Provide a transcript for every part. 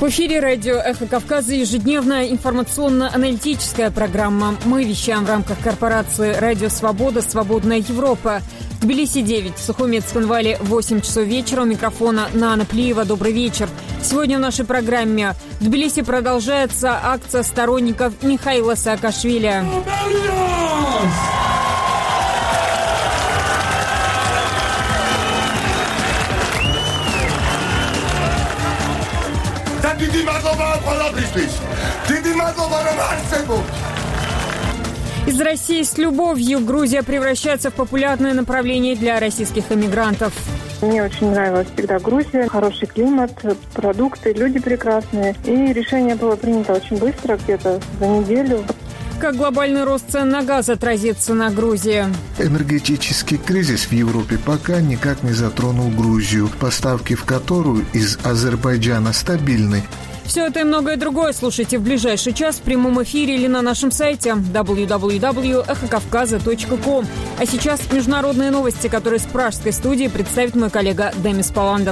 В эфире радио «Эхо Кавказа» ежедневная информационно-аналитическая программа. Мы вещаем в рамках корпорации «Радио Свобода. Свободная Европа». В Тбилиси 9, в Сухуми Цхинвале 8 часов вечера. У микрофона Нана Плиева. Добрый вечер. Сегодня в нашей программе в Тбилиси продолжается акция сторонников Михаила Саакашвили. Из России с любовью Грузия превращается в популярное направление для российских эмигрантов. Мне очень нравилась всегда Грузия. Хороший климат, продукты, люди прекрасные. И решение было принято очень быстро, где-то за неделю. Как глобальный рост цен на газ отразится на Грузии? Энергетический кризис в Европе пока никак не затронул Грузию, поставки в которую из Азербайджана стабильны. Все это и многое другое слушайте в ближайший час в прямом эфире или на нашем сайте www.эхокавказа.ком. А сейчас международные новости, которые с пражской студии представит мой коллега Демис Паландов.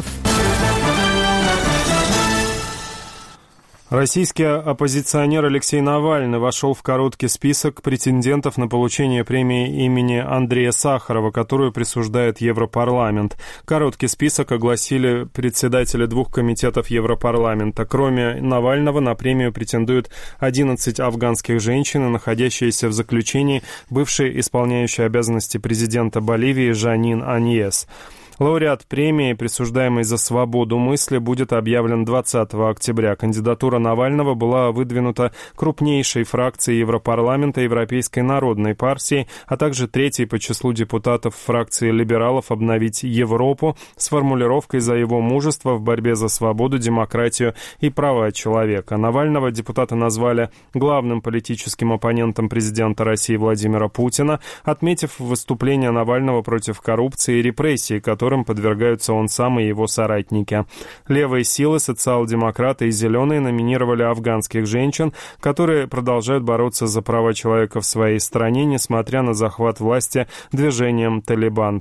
Российский оппозиционер Алексей Навальный вошел в короткий список претендентов на получение премии имени Андрея Сахарова, которую присуждает Европарламент. Короткий список огласили председатели двух комитетов Европарламента. Кроме Навального на премию претендуют 11 афганских женщин, находящиеся в заключении бывший исполняющий обязанности президента Боливии Жанин Аньес. Лауреат премии, присуждаемой за свободу мысли, будет объявлен 20 октября. Кандидатура Навального была выдвинута крупнейшей фракцией Европарламента Европейской народной партии, а также третьей по числу депутатов фракции либералов «Обновить Европу» с формулировкой за его мужество в борьбе за свободу, демократию и права человека. Навального депутаты назвали главным политическим оппонентом президента России Владимира Путина, отметив выступление Навального против коррупции и репрессий, которым подвергаются он сам и его соратники. Левые силы, социал-демократы и зеленые номинировали афганских женщин, которые продолжают бороться за права человека в своей стране, несмотря на захват власти движением «Талибан».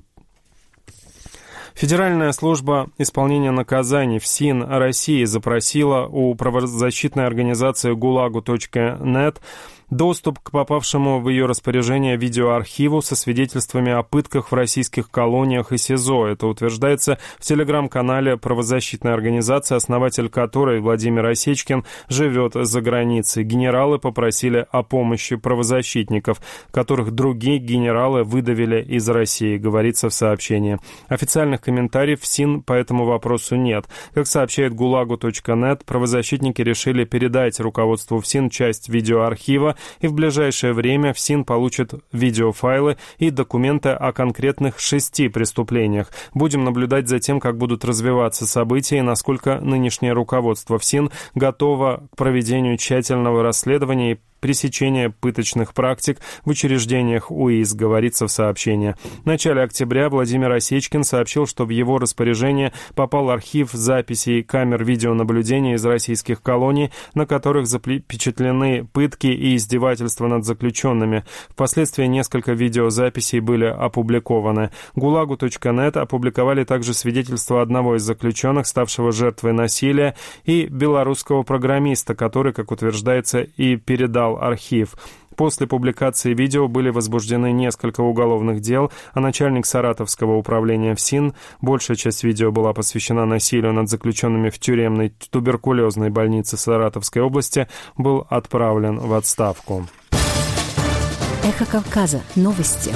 Федеральная служба исполнения наказаний ФСИН России запросила у правозащитной организации ГУЛАГу.нет доступ к попавшему в ее распоряжение видеоархиву со свидетельствами о пытках в российских колониях и СИЗО. Это утверждается в телеграм-канале правозащитной организации, основатель которой, Владимир Осечкин, живет за границей. Генералы попросили о помощи правозащитников, которых другие генералы выдавили из России, говорится в сообщении. Официальных комментариев ФСИН по этому вопросу нет. Как сообщает ГУЛАГу.нет, правозащитники решили передать руководству ФСИН часть видеоархива, и в ближайшее время ФСИН получит видеофайлы и документы о конкретных 6 преступлениях. Будем наблюдать за тем, как будут развиваться события и насколько нынешнее руководство ФСИН готово к проведению тщательного расследования и пресечения пыточных практик в учреждениях УИС, говорится в сообщении. В начале октября Владимир Осечкин сообщил, что в его распоряжение попал архив записей камер видеонаблюдения из российских колоний, на которых запечатлены пытки и издевательства над заключенными. Впоследствии несколько видеозаписей были опубликованы. ГУЛАГу.нет опубликовали также свидетельство одного из заключенных, ставшего жертвой насилия, и белорусского программиста, который, как утверждается, и передал архив. После публикации видео были возбуждены несколько уголовных дел, а начальник Саратовского управления ФСИН, большая часть видео была посвящена насилию над заключенными в тюремной туберкулезной больнице Саратовской области, был отправлен в отставку. Эхо Кавказа. Новости.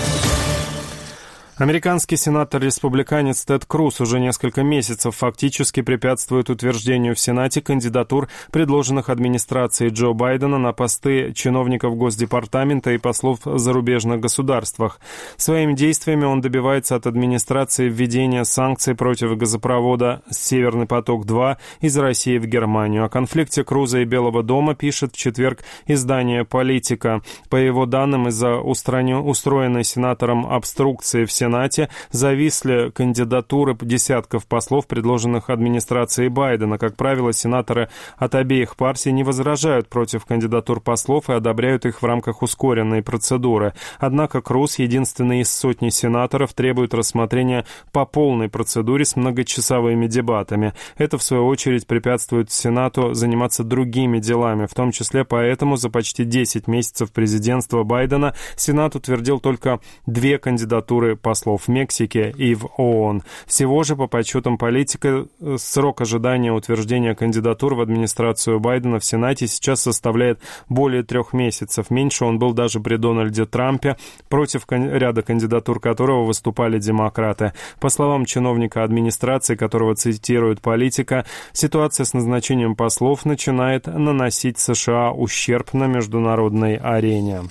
Американский сенатор-республиканец Тед Круз уже несколько месяцев фактически препятствует утверждению в Сенате кандидатур, предложенных администрацией Джо Байдена на посты чиновников Госдепартамента и послов в зарубежных государствах. Своими действиями он добивается от администрации введения санкций против газопровода «Северный поток-2» из России в Германию. О конфликте Круза и Белого дома пишет в четверг издание «Политика». По его данным, из-за устроенной сенатором обструкции в Сенате Сенате зависли кандидатуры десятков послов, предложенных администрацией Байдена. Как правило, сенаторы от обеих партий не возражают против кандидатур послов и одобряют их в рамках ускоренной процедуры. Однако Круз, единственный из сотни сенаторов, требует рассмотрения по полной процедуре с многочасовыми дебатами. Это, в свою очередь, препятствует Сенату заниматься другими делами. В том числе поэтому за почти 10 месяцев президентства Байдена Сенат утвердил только 2 кандидатуры послов в Мексике и в ООН. Всего же, по подсчетам политика, срок ожидания утверждения кандидатур в администрацию Байдена в Сенате сейчас составляет более 3 месяцев. Меньше он был даже при Дональде Трампе, против ряда кандидатур которого выступали демократы. По словам чиновника администрации, которого цитирует политика, ситуация с назначением послов начинает наносить США ущерб на международной арене.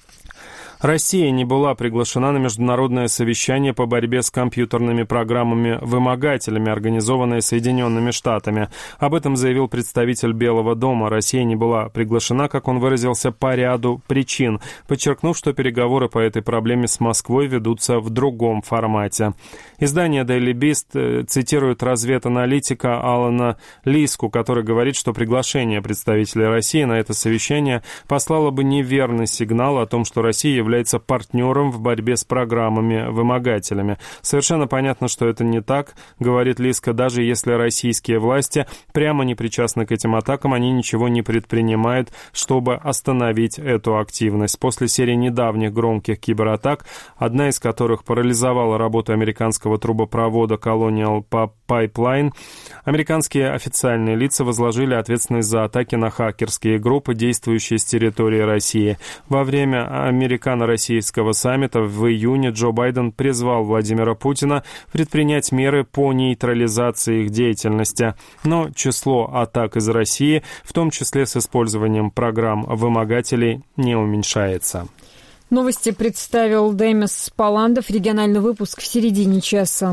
Россия не была приглашена на международное совещание по борьбе с компьютерными программами-вымогателями, организованное Соединенными Штатами. Об этом заявил представитель Белого дома. Россия не была приглашена, как он выразился, по ряду причин, подчеркнув, что переговоры по этой проблеме с Москвой ведутся в другом формате. Издание Daily Beast цитирует разведаналитика Алана Лиску, который говорит, что приглашение представителей России на это совещание послало бы неверный сигнал о том, что Россия является партнером в борьбе с программами-вымогателями. Совершенно понятно, что это не так, говорит Лиска, даже если российские власти прямо не причастны к этим атакам, они ничего не предпринимают, чтобы остановить эту активность. После серии недавних громких кибератак, одна из которых парализовала работу американского трубопровода Colonial Pipeline, американские официальные лица возложили ответственность за атаки на хакерские группы, действующие с территории России. Во время американо-российского саммита в июне Джо Байден призвал Владимира Путина предпринять меры по нейтрализации их деятельности. Но число атак из России, в том числе с использованием программ-вымогателей, не уменьшается. Новости представил Демис Паландов. Региональный выпуск в середине часа.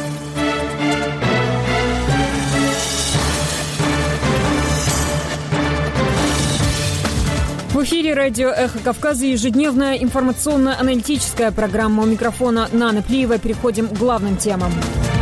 В эфире радио «Эхо Кавказа» ежедневная информационно-аналитическая программа. У микрофона Нана Плиева. Переходим к главным темам.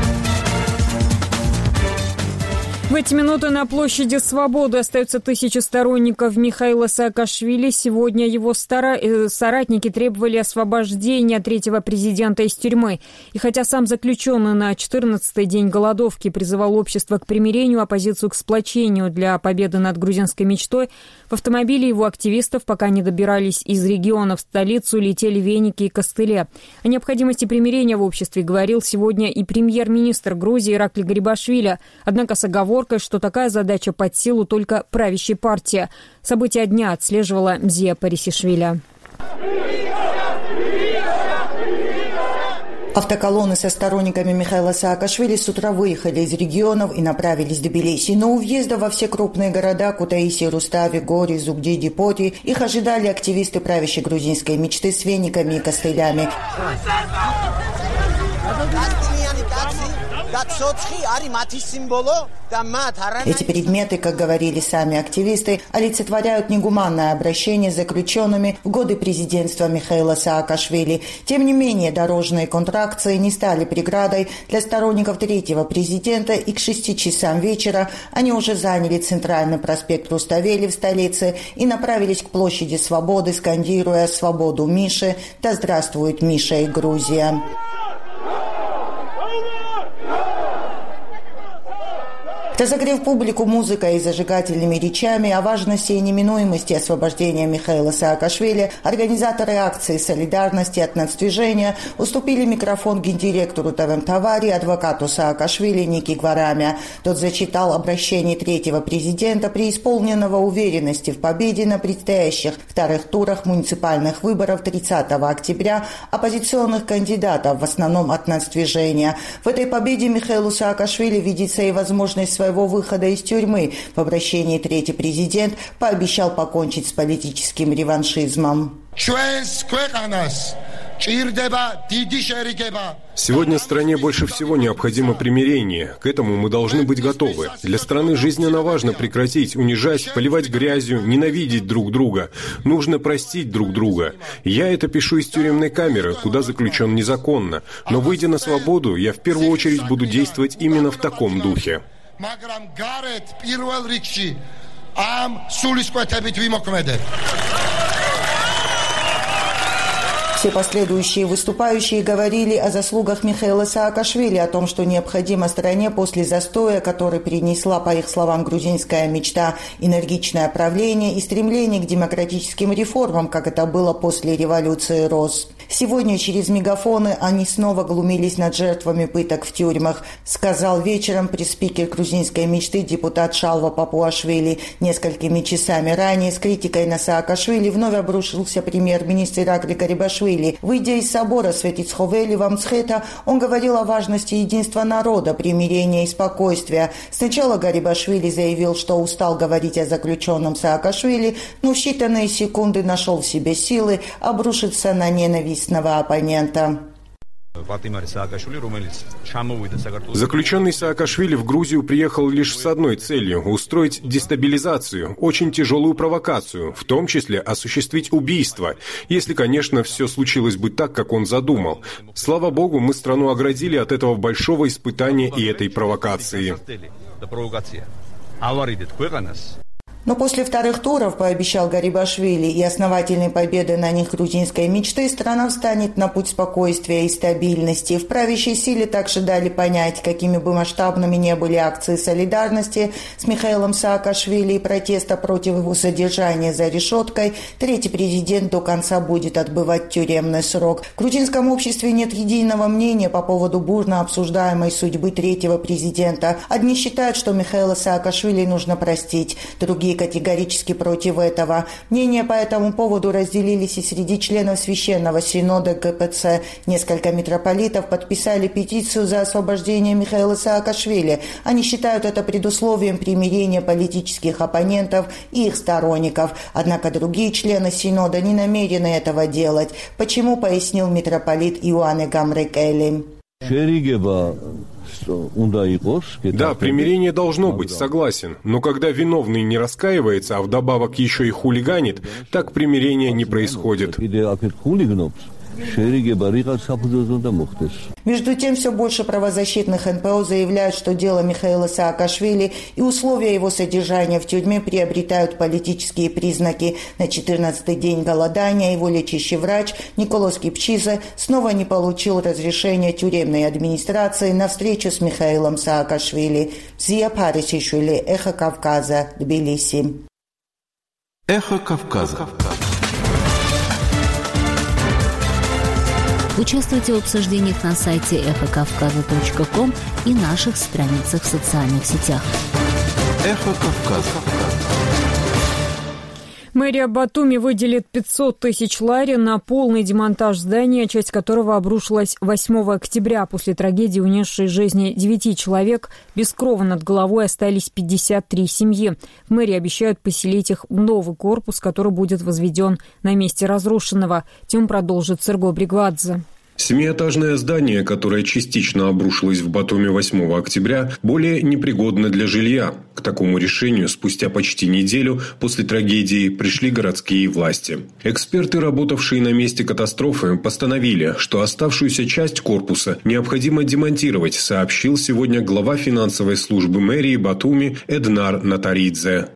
В эти минуты на площади Свободы остаются тысячи сторонников Михаила Саакашвили. Сегодня его соратники требовали освобождения третьего президента из тюрьмы. И хотя сам заключенный на 14-й день голодовки призывал общество к примирению, оппозицию к сплочению для победы над грузинской мечтой, в автомобиле его активистов, пока не добирались из региона в столицу, летели веники и костыли. О необходимости примирения в обществе говорил сегодня и премьер-министр Грузии Иракли Гарибашвили. Однако с оговоркой, что такая задача под силу только правящей партии. События дня отслеживала Мзия Парисишвили. Автоколонны со сторонниками Михаила Саакашвили с утра выехали из регионов и направились до Тбилиси. Но у въезда во все крупные города Кутаиси, Рустави, Гори, Зугди, Дипоти их ожидали активисты правящей грузинской мечты с вениками и костылями. Эти предметы, как говорили сами активисты, олицетворяют негуманное обращение с заключенными в годы президентства Михаила Саакашвили. Тем не менее, дорожные контракции не стали преградой для сторонников третьего президента, и к 6 часам вечера они уже заняли центральный проспект Руставели в столице и направились к площади Свободы, скандируя «Свободу Миши», «Да здравствует Миша и Грузия». Разогрев публику музыкой и зажигательными речами о важности и неминуемости освобождения Михаила Саакашвили, организаторы акции солидарности от нацдвижения уступили микрофон гендиректору ТВМ-Тавари, адвокату Саакашвили Ники Гварами. Тот зачитал обращение третьего президента, преисполненного уверенности в победе на предстоящих вторых турах муниципальных выборов 30 октября оппозиционных кандидатов, в основном от нацдвижения. В этой победе Михаилу Саакашвили видится и возможность своего выхода из тюрьмы. В обращении третий президент пообещал покончить с политическим реваншизмом. Сегодня стране больше всего необходимо примирение. К этому мы должны быть готовы. Для страны жизненно важно прекратить унижать, поливать грязью, ненавидеть друг друга. Нужно простить друг друга. Я это пишу из тюремной камеры, куда заключен незаконно. Но, выйдя на свободу, я в первую очередь буду действовать именно в таком духе. Все последующие выступающие говорили о заслугах Михаила Саакашвили, о том, что необходимо стране после застоя, который принесла, по их словам, грузинская мечта, энергичное правление и стремление к демократическим реформам, как это было после революции РОС. Сегодня через мегафоны они снова глумились над жертвами пыток в тюрьмах, сказал вечером пресс-спикер грузинской мечты депутат Шалва Папуашвили. Несколькими часами ранее с критикой на Саакашвили вновь обрушился премьер-министр Иракли Гарибашвили. Выйдя из собора Светицховели в Амцхета, он говорил о важности единства народа, примирения и спокойствия. Сначала Гарибашвили заявил, что устал говорить о заключенном Саакашвили, но в считанные секунды нашел в себе силы обрушиться на ненавистного оппонента. Заключенный Саакашвили в Грузию приехал лишь с одной целью – устроить дестабилизацию, очень тяжелую провокацию, в том числе осуществить убийство, если, конечно, все случилось бы так, как он задумал. Слава богу, мы страну оградили от этого большого испытания и этой провокации. Но после вторых туров, пообещал Гарибашвили, и основательной победы на них грузинской мечты, страна встанет на путь спокойствия и стабильности. В правящей силе также дали понять, какими бы масштабными не были акции солидарности с Михаилом Саакашвили и протеста против его содержания за решеткой, третий президент до конца будет отбывать тюремный срок. В грузинском обществе нет единого мнения по поводу бурно обсуждаемой судьбы третьего президента. Одни считают, что Михаила Саакашвили нужно простить, другие категорически против этого. Мнения по этому поводу разделились и среди членов Священного Синода ГПЦ. Несколько митрополитов подписали петицию за освобождение Михаила Саакашвили. Они считают это предусловием примирения политических оппонентов и их сторонников. Однако другие члены Синода не намерены этого делать. Почему, пояснил митрополит Иоанне Гамрекели. Да, примирение должно быть, согласен. Но когда виновный не раскаивается, а вдобавок еще и хулиганит, так примирение не происходит. Между тем, все больше правозащитных НПО заявляют, что дело Михаила Саакашвили и условия его содержания в тюрьме приобретают политические признаки. На 14-й день голодания его лечащий врач Николос Кипчидзе снова не получил разрешения тюремной администрации на встречу с Михаилом Саакашвили. Зия Парисишвили, Эхо Кавказа, Тбилиси. Эхо Кавказа. Участвуйте в обсуждениях на сайте эхокавказа.ком и наших страницах в социальных сетях. Эхо Кавказа. Мэрия Батуми выделит 500 тысяч лари на полный демонтаж здания, часть которого обрушилась 8 октября. После трагедии, унесшей жизни 9 человек, без крова над головой остались 53 семьи. В мэрии обещают поселить их в новый корпус, который будет возведен на месте разрушенного. Тем продолжит Серго Бригвадзе. Семиэтажное здание, которое частично обрушилось в Батуми 8 октября, более непригодно для жилья. К такому решению спустя почти неделю после трагедии пришли городские власти. Эксперты, работавшие на месте катастрофы, постановили, что оставшуюся часть корпуса необходимо демонтировать, сообщил сегодня глава финансовой службы мэрии Батуми Эднар Натаридзе.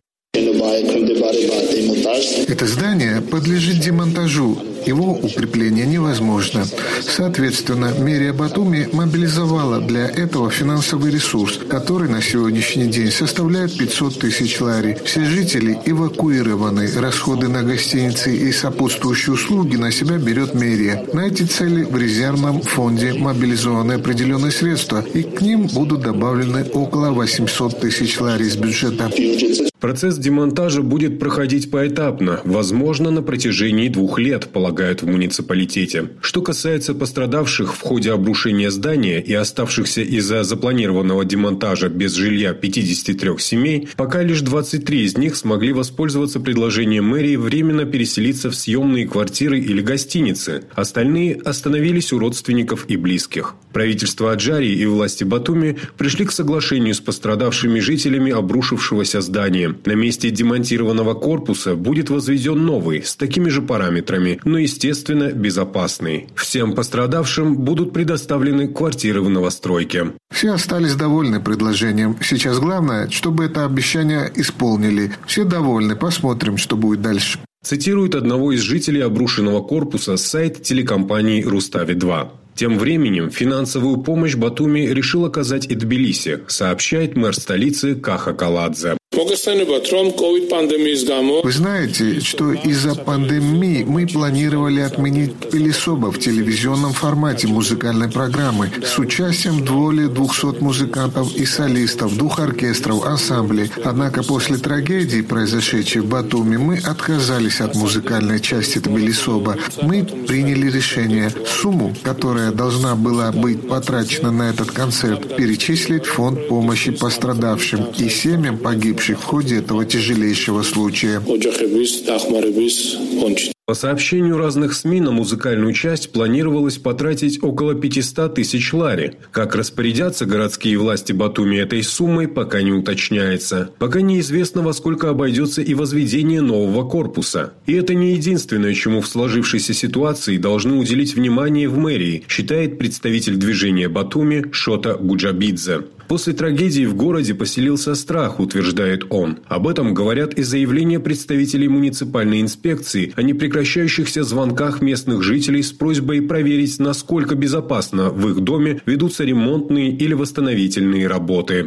Это здание подлежит демонтажу. Его укрепление невозможно. Соответственно, мэрия Батуми мобилизовала для этого финансовый ресурс, который на сегодняшний день составляет 500 тысяч лари. Все жители эвакуированы. Расходы на гостиницы и сопутствующие услуги на себя берет мэрия. На эти цели в резервном фонде мобилизованы определенные средства, и к ним будут добавлены около 800 тысяч лари из бюджета. Процесс демонтажа будет проходить поэтапно, возможно, на протяжении 2 лет, полагают в муниципалитете. Что касается пострадавших в ходе обрушения здания и оставшихся из-за запланированного демонтажа без жилья 53 семей, пока лишь 23 из них смогли воспользоваться предложением мэрии временно переселиться в съемные квартиры или гостиницы. Остальные остановились у родственников и близких. Правительство Аджарии и власти Батуми пришли к соглашению с пострадавшими жителями обрушившегося здания. На месте демонтированного корпуса будет возведен новый, с такими же параметрами, но, естественно, безопасный. Всем пострадавшим будут предоставлены квартиры в новостройке. Все остались довольны предложением. Сейчас главное, чтобы это обещание исполнили. Все довольны. Посмотрим, что будет дальше. Цитирует одного из жителей обрушенного корпуса сайт телекомпании «Рустави-2». Тем временем финансовую помощь Батуми решил оказать и Тбилиси, сообщает мэр столицы Каха Каладзе. Вы знаете, что из-за пандемии мы планировали отменить Пелесоба в телевизионном формате музыкальной программы с участием более 200 музыкантов и солистов, 2 оркестров, ансамблей. Однако после трагедии, произошедшей в Батуми, мы отказались от музыкальной части Тбилисоба. Мы приняли решение сумму, которая должна была быть потрачена на этот концерт, перечислить в фонд помощи пострадавшим и семьям погибших в ходе этого тяжелейшего случая. По сообщению разных СМИ, на музыкальную часть планировалось потратить около 500 тысяч лари. Как распорядятся городские власти Батуми этой суммой, пока не уточняется. Пока неизвестно, во сколько обойдется и возведение нового корпуса. И это не единственное, чему в сложившейся ситуации должны уделить внимание в мэрии, считает представитель движения Батуми Шота Гуджабидзе. После трагедии в городе поселился страх, утверждает он. Об этом говорят и заявления представителей муниципальной инспекции о непрекращающихся звонках местных жителей с просьбой проверить, насколько безопасно в их доме ведутся ремонтные или восстановительные работы.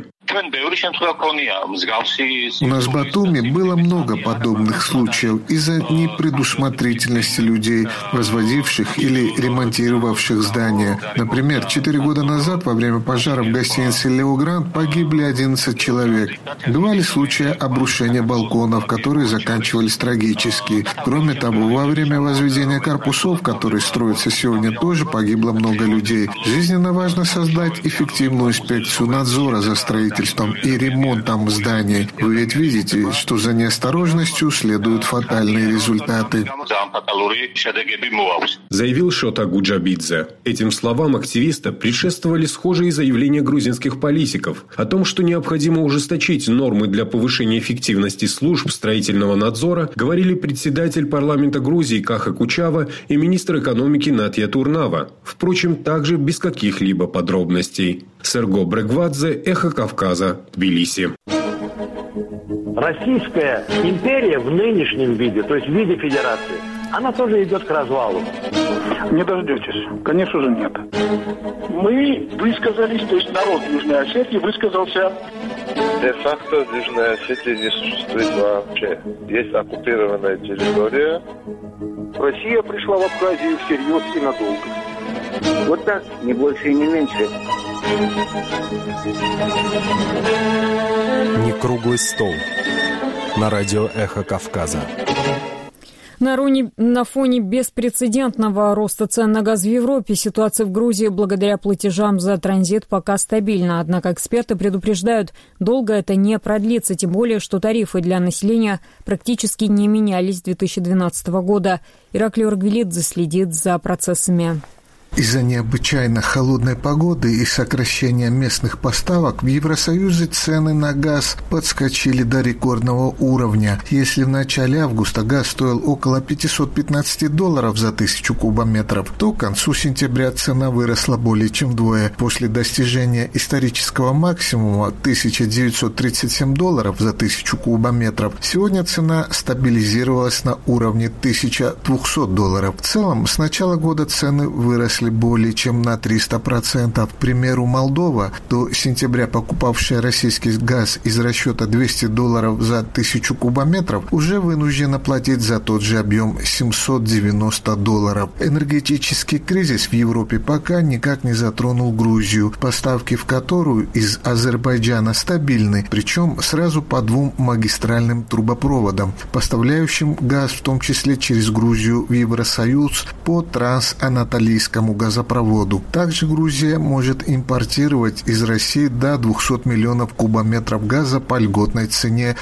У нас в Батуми было много подобных случаев из-за непредусмотрительности людей, возводивших или ремонтировавших здания. Например, 4 года назад во время пожара в гостинице «Лео Гранд» погибли 11 человек. Бывали случаи обрушения балконов, которые заканчивались трагически. Кроме того, во время возведения корпусов, которые строятся сегодня, тоже погибло много людей. Жизненно важно создать эффективную инспекцию надзора за строительством и ремонтом зданий. Вы ведь видите, что за неосторожностью следуют фатальные результаты. Заявил Шота Гуджабидзе. Этим словам активиста предшествовали схожие заявления грузинских политиков о том, что необходимо ужесточить нормы для повышения эффективности служб строительного надзора, говорили председатель парламента Грузии Каха Кучава и министр экономики Натья Турнава. Впрочем, также без каких-либо подробностей. Серго Брегвадзе, Эхо Кавказа, Тбилиси. Российская империя в нынешнем виде, то есть в виде федерации, она тоже идет к развалу. Не дождетесь. Конечно же, нет. Мы высказались, то есть народ Южной Осетии высказался. Де-факто Южная Осетия не существует вообще. Есть оккупированная территория. Россия пришла в Абхазию всерьез и надолго. Вот так, не больше и не меньше. Не круглый стол. На радио «Эхо Кавказа». На фоне беспрецедентного роста цен на газ в Европе ситуация в Грузии благодаря платежам за транзит пока стабильна. Однако эксперты предупреждают, долго это не продлится, тем более, что тарифы для населения практически не менялись с 2012 года. Ираклий Оргвелидзе следит за процессами. Из-за необычайно холодной погоды и сокращения местных поставок в Евросоюзе цены на газ подскочили до рекордного уровня. Если в начале августа газ стоил около $515 за 1000 кубометров, то к концу сентября цена выросла более чем вдвое. После достижения исторического максимума $1937 за 1000 кубометров, сегодня цена стабилизировалась на уровне $1200. В целом, с начала года цены выросли выросли более чем на 300%. К примеру, Молдова, до сентября покупавшая российский газ из расчета $200 за 1000 кубометров, уже вынуждена платить за тот же объем $790. Энергетический кризис в Европе пока никак не затронул Грузию, поставки в которую из Азербайджана стабильны, причем сразу по 2 магистральным трубопроводам, поставляющим газ в том числе через Грузию в Евросоюз по трансанатолийскому газопроводу. Также Грузия может импортировать из России до 200 миллионов кубометров газа по льготной цене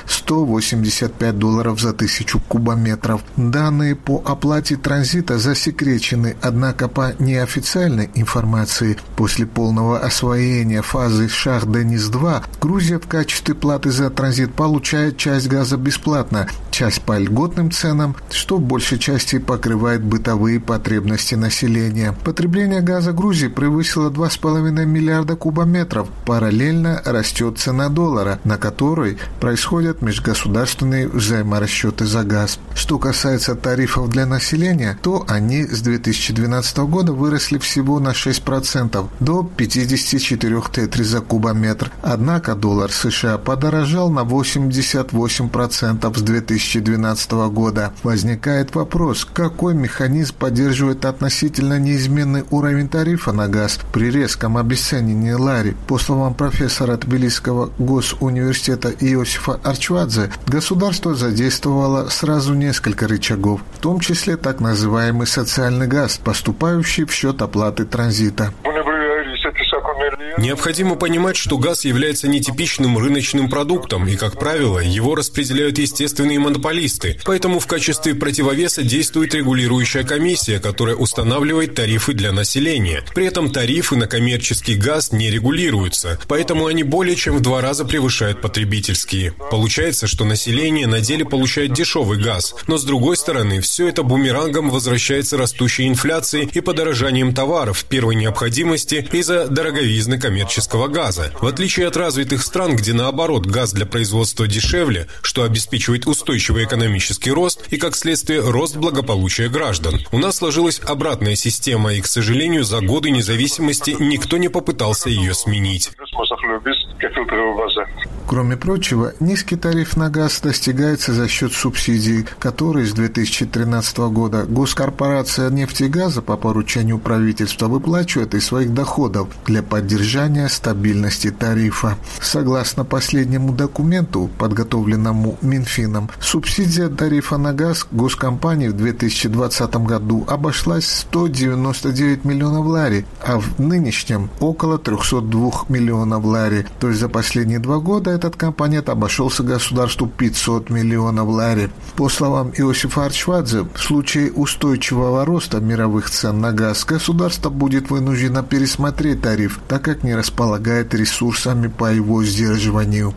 $185 за 1000 кубометров. Данные по оплате транзита засекречены, однако по неофициальной информации, после полного освоения фазы Шах-Денис-2 Грузия в качестве платы за транзит получает часть газа бесплатно, часть по льготным ценам, что в большей части покрывает бытовые потребности населения. Потребление газа Грузии превысило 2,5 миллиарда кубометров. Параллельно растет цена доллара, на которой происходят межгосударственные взаиморасчеты за газ. Что касается тарифов для населения, то они с 2012 года выросли всего на 6%, до 54 тетри за кубометр. Однако доллар США подорожал на 88% с 2012 года. Возникает вопрос, какой механизм поддерживает относительно неизменный уровень тарифа на газ при резком обесценении лари? По словам профессора Тбилисского госуниверситета Иосифа Арчвадзе, государство задействовало сразу несколько рычагов, в том числе так называемый социальный газ, поступающий в счет оплаты транзита. Необходимо понимать, что газ является нетипичным рыночным продуктом, и, как правило, его распределяют естественные монополисты. Поэтому в качестве противовеса действует регулирующая комиссия, которая устанавливает тарифы для населения. При этом тарифы на коммерческий газ не регулируются, поэтому они более чем в 2 раза превышают потребительские. Получается, что население на деле получает дешевый газ, но с другой стороны, все это бумерангом возвращается растущей инфляцией и подорожанием товаров первой необходимости из-за дороговизны коммерческого газа. В отличие от развитых стран, где наоборот газ для производства дешевле, что обеспечивает устойчивый экономический рост и, как следствие, рост благополучия граждан. У нас сложилась обратная система, и, к сожалению, за годы независимости никто не попытался ее сменить. Кроме прочего, низкий тариф на газ достигается за счет субсидий, которые с 2013 года госкорпорация нефти и газа по поручению правительства выплачивает из своих доходов для поддержания стабильности тарифа. Согласно последнему документу, подготовленному Минфином, субсидия тарифа на газ госкомпании в 2020 году обошлась 199 миллионов лари, а в нынешнем около 302 миллионов лари. То есть за последние 2 года этот компонент обошелся государству 500 миллионов лари. По словам Иосифа Арчвадзе, в случае устойчивого роста мировых цен на газ государство будет вынуждено пересмотреть тариф, так как не располагает ресурсами по его сдерживанию.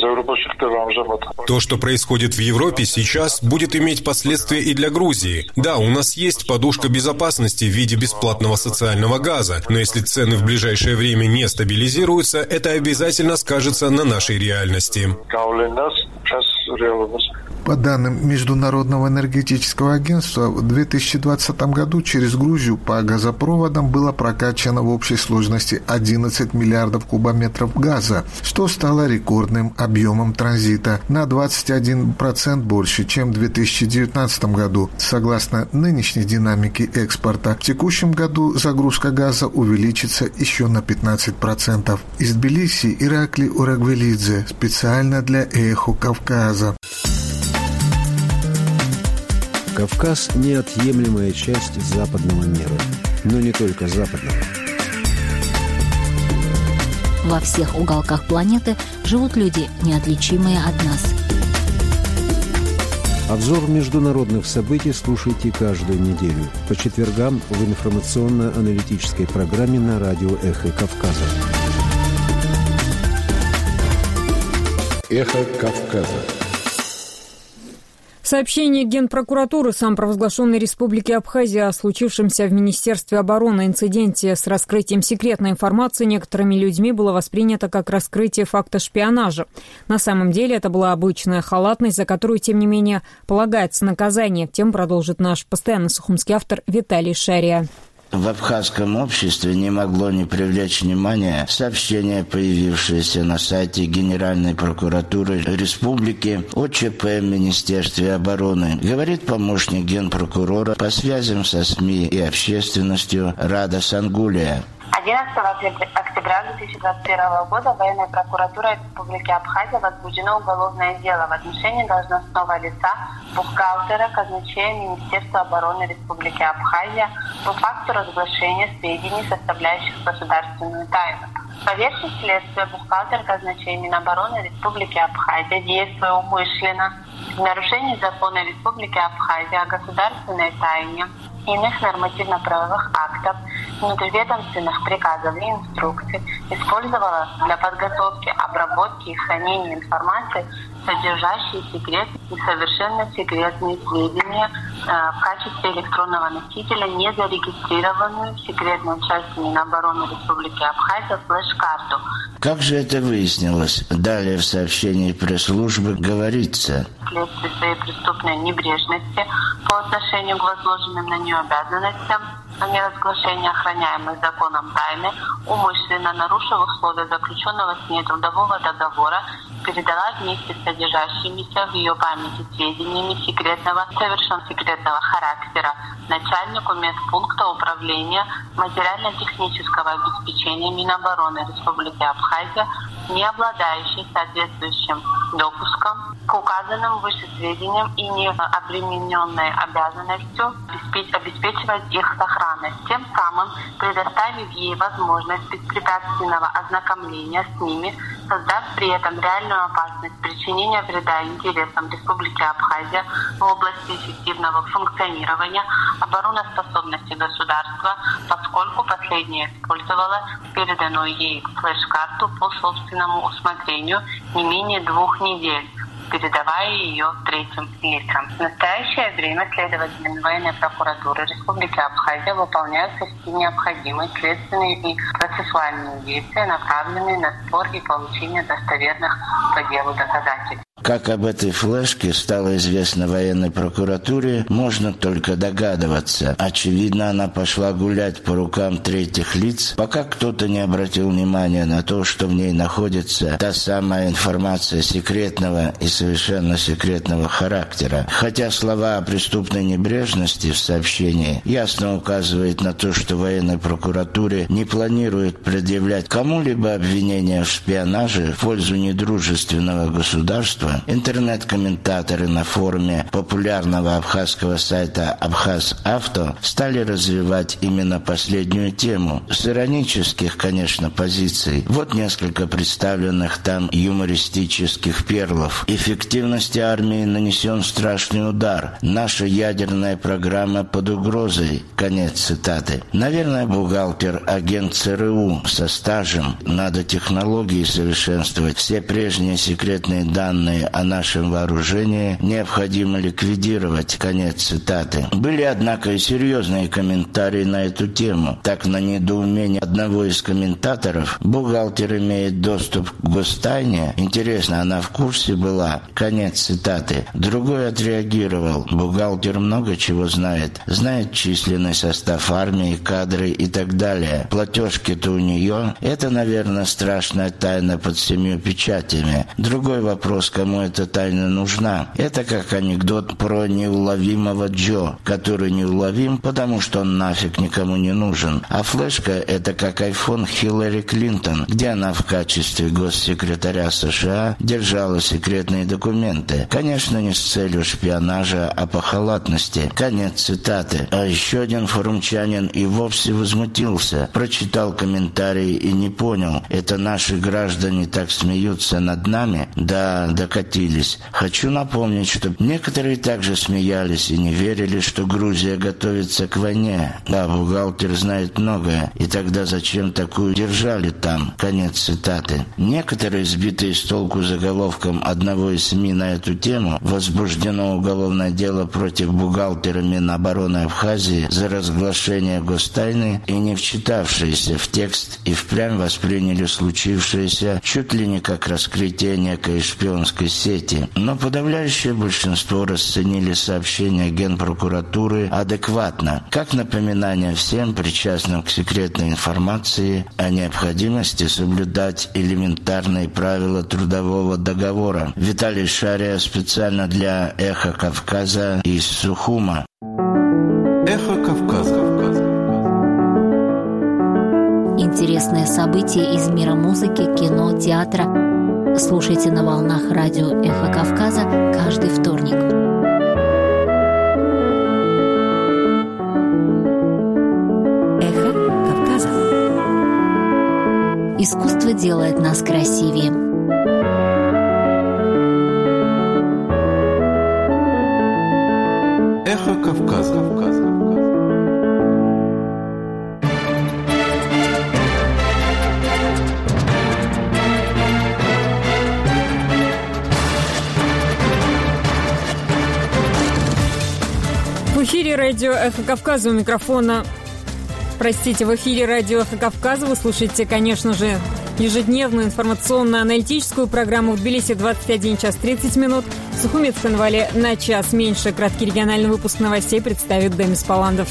То, что происходит в Европе сейчас, будет иметь последствия и для Грузии. Да, у нас есть подушка безопасности в виде бесплатного социального газа, но если цены в ближайшее время не стабилизируются, это обязательно скажется на нашей реальности. По данным Международного энергетического агентства, в 2020 году через Грузию по газопроводам было прокачано в общей сложности 11 миллиардов кубометров газа, что стало рекордным объемом транзита, на 21% больше, чем в 2019 году. Согласно нынешней динамике экспорта, в текущем году загрузка газа увеличится еще на 15%. Из Тбилиси Иракли Урагвелидзе, специально для «Эхо Кавказа». Кавказ – неотъемлемая часть западного мира, но не только западного. Во всех уголках планеты живут люди, неотличимые от нас. Обзор международных событий слушайте каждую неделю по четвергам в информационно-аналитической программе на радио «Эхо Кавказа». «Эхо Кавказа». Сообщение Генпрокуратуры самопровозглашенной Республики Абхазия о случившемся в Министерстве обороны инциденте с раскрытием секретной информации некоторыми людьми было воспринято как раскрытие факта шпионажа. На самом деле это была обычная халатность, за которую, тем не менее, полагается наказание. Тем продолжит наш постоянный сухумский автор Виталий Шария. В абхазском обществе не могло не привлечь внимание сообщение, появившееся на сайте Генеральной прокуратуры Республики о ЧП в Министерстве обороны, говорит помощник генпрокурора по связям со СМИ и общественностью Рада Сангулия. 11 октября 2021 года военной прокуратурой Республики Абхазия возбуждено уголовное дело в отношении должностного лица бухгалтера казначея Министерства обороны Республики Абхазия по факту разглашения сведений, составляющих государственную тайну. По версии следствия, бухгалтер казначея Минобороны Республики Абхазия, действуя умышленно в нарушении закона Республики Абхазия о государственной тайне, иных нормативно-правовых актов, внутриведомственных приказов и инструкций, использовала для подготовки, обработки и хранения информации, содержащей секретные и совершенно секретные сведения в качестве электронного носителя, не зарегистрированную в секретной части Минобороны Республики Абхазия флеш-карту. Как же это выяснилось? Далее в сообщении пресс-службы говорится: вследствие своей преступной небрежности по отношению к возложенным на нее обязанностям о неразглашении охраняемой законом тайны, умышленно нарушив условия заключенного с ней трудового договора, передала вместе с содержащимися в ее памяти сведениями совершенно секретного характера начальнику медпункта управления материально-технического обеспечения Минобороны Республики Абхазия, не обладающей соответствующим допуском к указанным выше сведениям и не обремененной обязанностью обеспечивать их сохранность, тем самым предоставив ей возможность беспрепятственного ознакомления с ними, создав при этом реальную опасность причинения вреда интересам Республики Абхазия в области эффективного функционирования обороноспособности государства, поскольку последняя использовала переданную ей флеш-карту по собственному усмотрению не менее 2 недель, передавая ее третьим лицам. В настоящее время следователями военной прокуратуры Республики Абхазия выполняются все необходимые следственные и процессуальные действия, направленные на сбор и получение достоверных по делу доказательств. Как об этой флешке стало известно военной прокуратуре, можно только догадываться. Очевидно, она пошла гулять по рукам третьих лиц, пока кто-то не обратил внимания на то, что в ней находится та самая информация секретного и совершенно секретного характера. Хотя слова о преступной небрежности в сообщении ясно указывают на то, что военной прокуратуре не планирует предъявлять кому-либо обвинения в шпионаже в пользу недружественного государства, интернет-комментаторы на форуме популярного абхазского сайта «Абхаз-Авто» стали развивать именно последнюю тему, с иронических, конечно, позиций. Вот несколько представленных там юмористических перлов. Эффективности армии нанесен страшный удар. Наша ядерная программа под угрозой. Конец цитаты. Наверное, бухгалтер, агент ЦРУ со стажем. Надо технологии совершенствовать. Все прежние секретные данные о нашем вооружении необходимо ликвидировать. Конец цитаты. Были, однако, и серьезные комментарии на эту тему. Так, на недоумение одного из комментаторов, бухгалтер имеет доступ к гостайне. Интересно, она в курсе была? Конец цитаты. Другой отреагировал. Бухгалтер много чего знает. Знает численный состав армии, кадры и так далее. Платежки-то у нее. Это, наверное, страшная тайна под 7 печатями. Другой вопрос, кому эта тайна нужна. Это как анекдот про неуловимого Джо, который неуловим, потому что он нафиг никому не нужен. А флешка — это как айфон Хиллари Клинтон, где она в качестве госсекретаря США держала секретные документы. Конечно, не с целью шпионажа, а по халатности. Конец цитаты. А еще один форумчанин и вовсе возмутился. Прочитал комментарии и не понял. Это наши граждане так смеются над нами? Да, докатились. Хочу напомнить, что некоторые также смеялись и не верили, что Грузия готовится к войне. Да, бухгалтер знает многое. И тогда зачем такую держали там? Конец цитаты. Некоторые, сбитые с толку заголовком одного из СМИ на эту тему, возбуждено уголовное дело против бухгалтера Минобороны Абхазии за разглашение гостайны, и не вчитавшиеся в текст и впрямь восприняли случившееся чуть ли не как раскрытие некой шпионской социальной сети. Но подавляющее большинство расценили сообщения Генпрокуратуры адекватно, как напоминание всем причастным к секретной информации о необходимости соблюдать элементарные правила трудового договора. Виталий Шария специально для «Эхо Кавказа» из Сухума. Эхо Кавказа. Интересные события из мира музыки, кино, театра. Слушайте на волнах радио «Эхо Кавказа» каждый вторник. Эхо Кавказа. Искусство делает нас красивее. Эхо Кавказа. В эфире радио «Эхо Кавказа», у микрофона... Простите, в эфире радио «Эхо Кавказа» вы слушаете, конечно же, ежедневную информационно-аналитическую программу в Тбилиси 21 час 30 минут. В Сухумецком-Нвале на час меньше. Краткий региональный выпуск новостей представит Демис Паландов.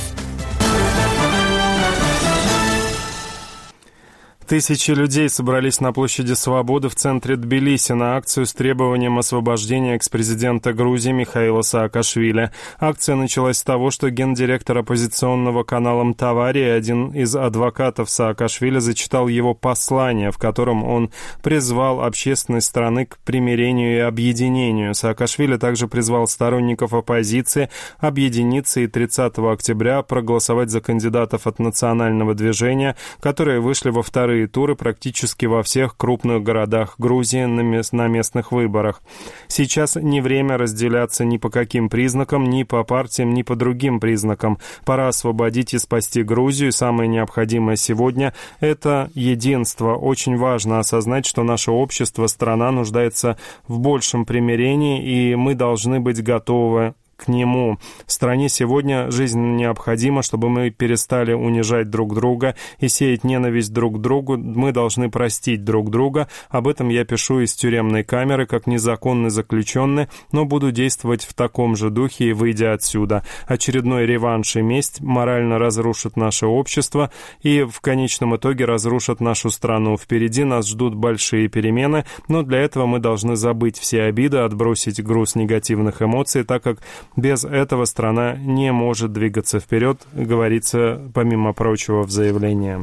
Тысячи людей собрались на площади Свободы в центре Тбилиси на акцию с требованием освобождения экс-президента Грузии Михаила Саакашвили. Акция началась с того, что гендиректор оппозиционного канала «Мтавари», один из адвокатов Саакашвили, зачитал его послание, в котором он призвал общественность страны к примирению и объединению. Саакашвили также призвал сторонников оппозиции объединиться и 30 октября проголосовать за кандидатов от национального движения, которые вышли во вторые туры практически во всех крупных городах Грузии на местных выборах. Сейчас не время разделяться ни по каким признакам, ни по партиям, ни по другим признакам. Пора освободить и спасти Грузию, и самое необходимое сегодня – это единство. Очень важно осознать, что наше общество, страна нуждается в большем примирении, и мы должны быть готовы к нему. В стране сегодня жизненно необходимо, чтобы мы перестали унижать друг друга и сеять ненависть друг к другу. Мы должны простить друг друга. Об этом я пишу из тюремной камеры, как незаконный заключенный, но буду действовать в таком же духе и выйдя отсюда. Очередной реванш и месть морально разрушат наше общество и в конечном итоге разрушат нашу страну. Впереди нас ждут большие перемены, но для этого мы должны забыть все обиды, отбросить груз негативных эмоций, так как без этого страна не может двигаться вперед, говорится, помимо прочего, в заявлении.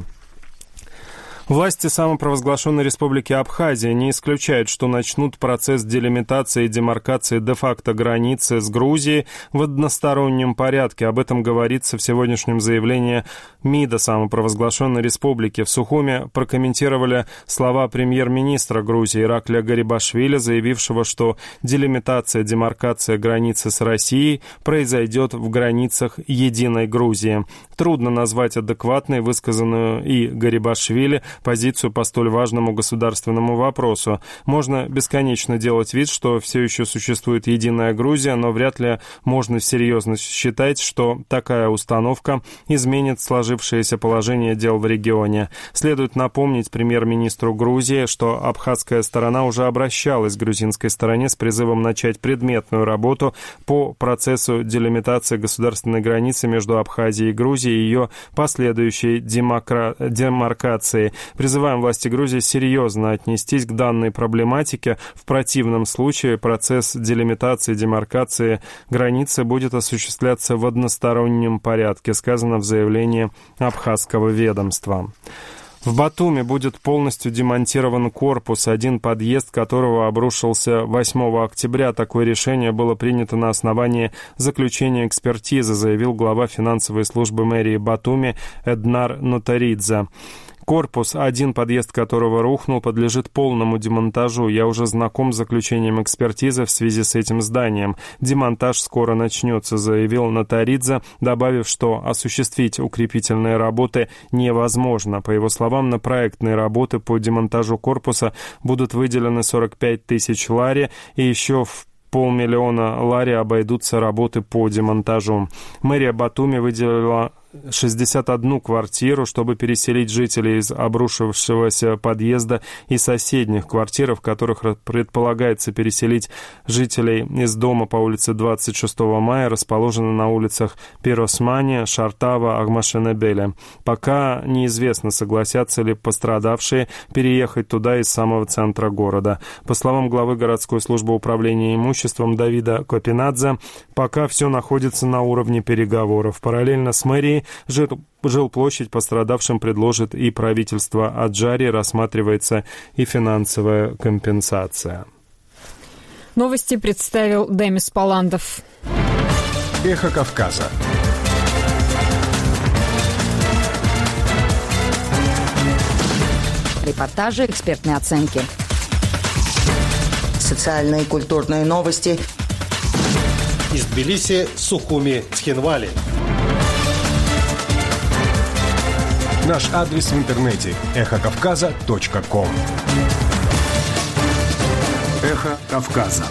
Власти самопровозглашенной республики Абхазия не исключают, что начнут процесс делимитации и демаркации де-факто границы с Грузией в одностороннем порядке. Об этом говорится в сегодняшнем заявлении МИДа самопровозглашенной республики. В Сухуме прокомментировали слова премьер-министра Грузии Ираклия Гарибашвили, заявившего, что делимитация, демаркация границы с Россией произойдет в границах единой Грузии. Трудно назвать адекватной высказанную и Гарибашвили позицию по столь важному государственному вопросу. Можно бесконечно делать вид, что все еще существует единая Грузия, но вряд ли можно серьезно считать, что такая установка изменит сложившееся положение дел в регионе. Следует напомнить премьер-министру Грузии, что абхазская сторона уже обращалась к грузинской стороне с призывом начать предметную работу по процессу делимитации государственной границы между Абхазией и Грузией и ее последующей демаркации. Призываем власти Грузии серьезно отнестись к данной проблематике. В противном случае процесс делимитации и демаркации границы будет осуществляться в одностороннем порядке, сказано в заявлении абхазского ведомства. В Батуми будет полностью демонтирован корпус, один подъезд которого обрушился 8 октября. Такое решение было принято на основании заключения экспертизы, заявил глава финансовой службы мэрии Батуми Эднар Нотаридзе. Корпус, один подъезд которого рухнул, подлежит полному демонтажу. Я уже знаком с заключением экспертизы в связи с этим зданием. Демонтаж скоро начнется, заявил Нотаридзе, добавив, что осуществить укрепительные работы невозможно. По его словам, на проектные работы по демонтажу корпуса будут выделены 45 тысяч лари, и еще в 500 000 лари обойдутся работы по демонтажу. Мэрия Батуми выделила 61 квартиру, чтобы переселить жителей из обрушившегося подъезда и соседних квартир, в которых предполагается переселить жителей из дома по улице 26 мая, расположенной на улицах Пиросмани, Шартава, Агмашенебеля. Пока неизвестно, согласятся ли пострадавшие переехать туда из самого центра города. По словам главы городской службы управления имуществом Давида Копинадзе, пока все находится на уровне переговоров. Параллельно с мэрией жилплощадь пострадавшим предложит и правительство Аджари, рассматривается и финансовая компенсация. Новости представил Демис Паландов. Эхо Кавказа. Репортажи, экспертные оценки. Социальные и культурные новости. Из Тбилиси, Сухуми, Цхинвали. Наш адрес в интернете – эхокавказа.ком. Эхо Кавказа.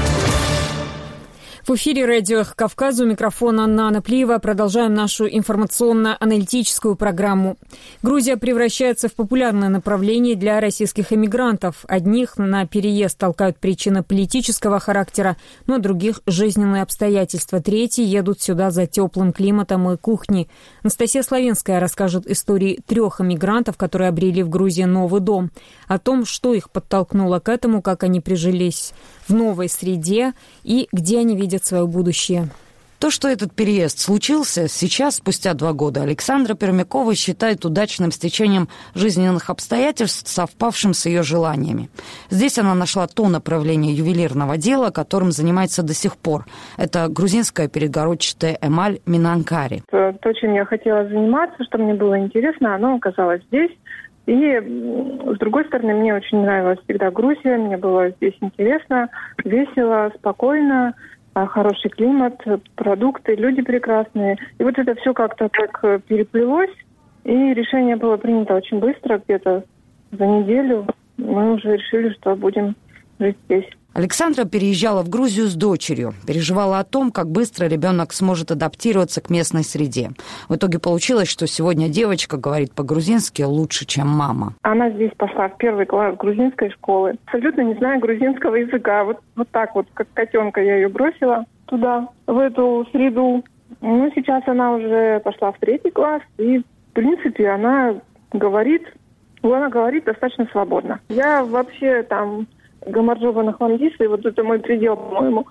В эфире радио «Эхо Кавказа», у микрофона Анна Анаплиева. Продолжаем нашу информационно-аналитическую программу. Грузия превращается в популярное направление для российских эмигрантов. Одних на переезд толкают причины политического характера, но других – жизненные обстоятельства. Третьи едут сюда за теплым климатом и кухней. Анастасия Славинская расскажет истории 3 эмигрантов, которые обрели в Грузии новый дом. О том, что их подтолкнуло к этому, как они прижились в новой среде и где они видят свое будущее. То, что этот переезд случился сейчас, спустя 2 года, Александра Пермякова считает удачным стечением жизненных обстоятельств, совпавшим с ее желаниями. Здесь она нашла то направление ювелирного дела, которым занимается до сих пор. Это грузинская перегородчатая эмаль Минанкари. То, чем я хотела заниматься, что мне было интересно, оно оказалось здесь. И, с другой стороны, мне очень нравилась всегда Грузия, мне было здесь интересно, весело, спокойно, хороший климат, продукты, люди прекрасные. И вот это все как-то так переплелось, и решение было принято очень быстро, где-то за неделю мы уже решили, что будем жить здесь. Александра переезжала в Грузию с дочерью, переживала о том, как быстро ребенок сможет адаптироваться к местной среде. В итоге получилось, что сегодня девочка говорит по-грузински лучше, чем мама. Она здесь пошла в 1 класс грузинской школы. Абсолютно не знаю грузинского языка. Вот так вот, как котенка, я ее бросила туда, в эту среду. Ну, сейчас она уже пошла в 3 класс, и, в принципе, она говорит достаточно свободно. Я вообще там... Гамарджоба Нахвандиса, и вот это мой предел, по-моему.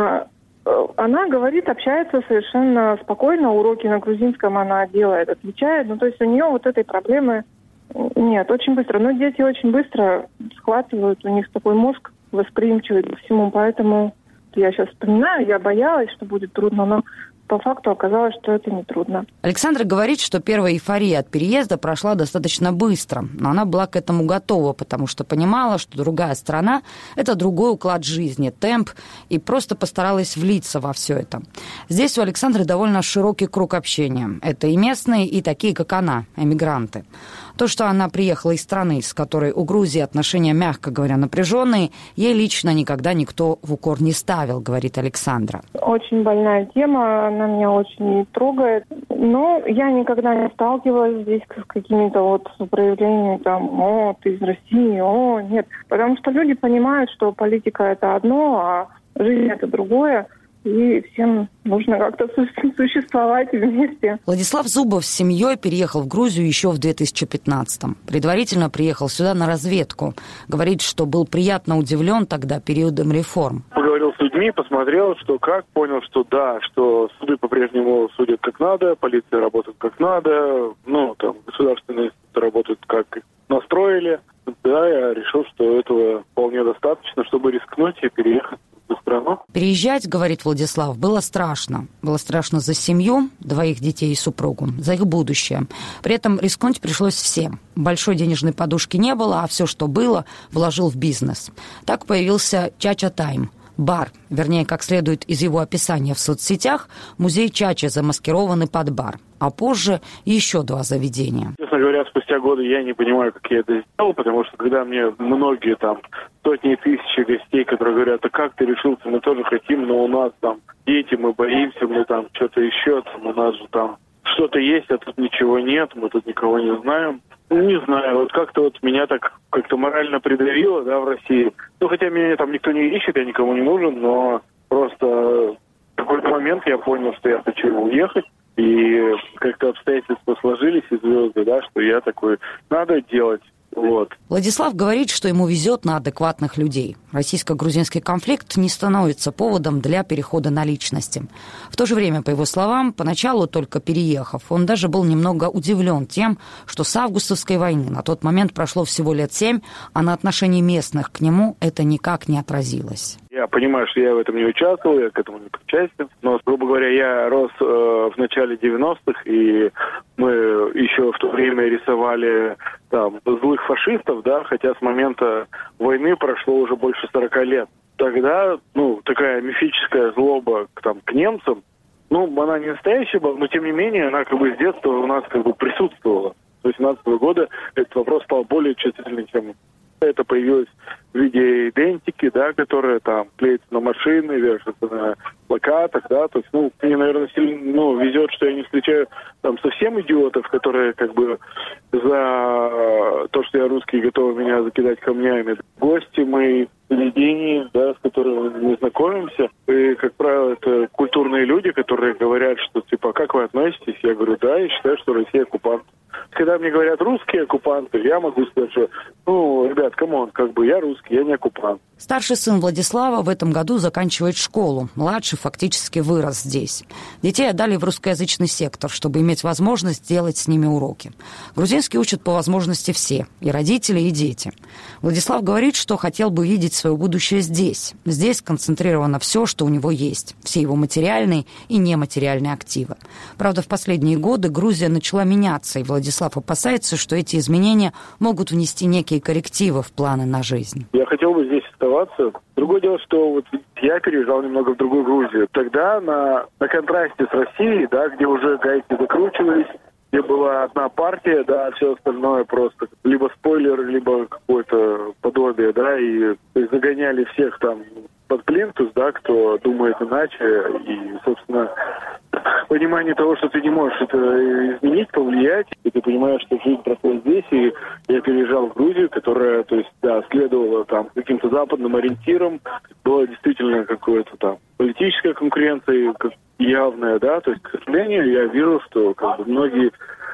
Она говорит, общается совершенно спокойно, уроки на грузинском она делает, отвечает. Ну, то есть у нее вот этой проблемы нет, очень быстро. Но дети очень быстро схватывают, у них такой мозг восприимчивый ко всему, поэтому я сейчас вспоминаю, я боялась, что будет трудно, но по факту оказалось, что это не трудно. Александра говорит, что первая эйфория от переезда прошла достаточно быстро, но она была к этому готова, потому что понимала, что другая страна – это другой уклад жизни, темп, и просто постаралась влиться во все это. Здесь у Александры довольно широкий круг общения. Это и местные, и такие, как она, эмигранты. То, что она приехала из страны, с которой у Грузии отношения, мягко говоря, напряженные, ей лично никогда никто в укор не ставил, говорит Александра. Очень больная тема, она меня очень трогает. Но я никогда не сталкивалась здесь с какими-то вот проявлениями, там, ты из России, нет. Потому что люди понимают, что политика – это одно, а жизнь – это другое. И всем нужно как-то существовать вместе. Владислав Зубов с семьей переехал в Грузию еще в 2015-м. Предварительно приехал сюда на разведку. Говорит, что был приятно удивлен тогда периодом реформ. Поговорил с людьми, посмотрел, что как, понял, что да, что суды по-прежнему судят как надо, полиция работает как надо, государственные институты работают как настроили. Да, я решил, что этого вполне достаточно, чтобы рискнуть и переехать в страну. Переезжать, говорит Владислав, было страшно. Было страшно за семью, 2 детей и супругу, за их будущее. При этом рискнуть пришлось всем. Большой денежной подушки не было, а все, что было, вложил в бизнес. Так появился Чача Тайм. Бар, вернее, как следует из его описания в соцсетях, музей Чача, замаскированный под бар. А позже еще 2 заведения. Честно говоря, спустя годы я не понимаю, как я это сделал, потому что когда мне многие сотни тысяч гостей, которые говорят, а как ты решился, мы тоже хотим, но у нас дети, мы боимся, мы что-то еще, у нас же что-то есть, а тут ничего нет, мы тут никого не знаем. Не знаю, вот как-то вот меня так как-то морально придавило, да, в России. Ну, хотя меня там никто не ищет, я никому не нужен, но просто в какой-то момент я понял, что я хочу уехать. И как-то обстоятельства сложились и звезды, да, что я такой, надо делать. Вот. Владислав говорит, что ему везет на адекватных людей. Российско-грузинский конфликт не становится поводом для перехода на личности. В то же время, по его словам, поначалу только переехав, он даже был немного удивлен тем, что с августовской войны на тот момент прошло всего лет 7, а на отношении местных к нему это никак не отразилось. Я понимаю, что я в этом не участвовал, я к этому не причастен. Но, грубо говоря, я рос в начале 90-х, и мы еще в то время рисовали там злых фашистов, да, хотя с момента войны прошло уже больше 40 лет. Тогда, такая мифическая злоба к немцам, она не настоящая была, но тем не менее она как бы с детства у нас как бы присутствовала. С 18 года этот вопрос стал более чувствительным, чем это появилось в виде идентики, да, которая там клеится на машины, вешается на плакатах, да, то есть, мне, наверное, сильно, везет, что я не встречаю там совсем идиотов, которые как бы за то, что я русский, готовы меня закидать камнями. Гости мои в заведении, да, с которыми мы знакомимся, и, как правило, это культурные люди, которые говорят, что, типа, как вы относитесь? Я говорю, да, я считаю, что Россия оккупант. Когда мне говорят русские оккупанты, я могу сказать, что, ребят, камон, как бы я русский, я не оккупант. Старший сын Владислава в этом году заканчивает школу. Младший фактически вырос здесь. Детей отдали в русскоязычный сектор, чтобы иметь возможность делать с ними уроки. Грузинский учат по возможности все, и родители, и дети. Владислав говорит, что хотел бы видеть свое будущее здесь. Здесь сконцентрировано все, что у него есть. Все его материальные и нематериальные активы. Правда, в последние годы Грузия начала меняться, и Владислав опасается, что эти изменения могут внести некие коррективы в планы на жизнь. Я хотел бы здесь оставаться. Другое дело, что вот я переезжал немного в другую Грузию. Тогда на контрасте с Россией, да, где уже гайки закручивались, где была одна партия, да, все остальное просто либо спойлер, либо какое-то подобие, да, и загоняли всех там под плинтус, да, кто думает иначе, и, собственно, понимание того, что ты не можешь это изменить, повлиять, и ты понимаешь, что жизнь проходит здесь, и я переезжал в Грузию, которая, то есть, да, следовала там каким-то западным ориентирам, была действительно какая-то там политическая конкуренция явная, да, то есть, к сожалению, я вижу, что как бы многие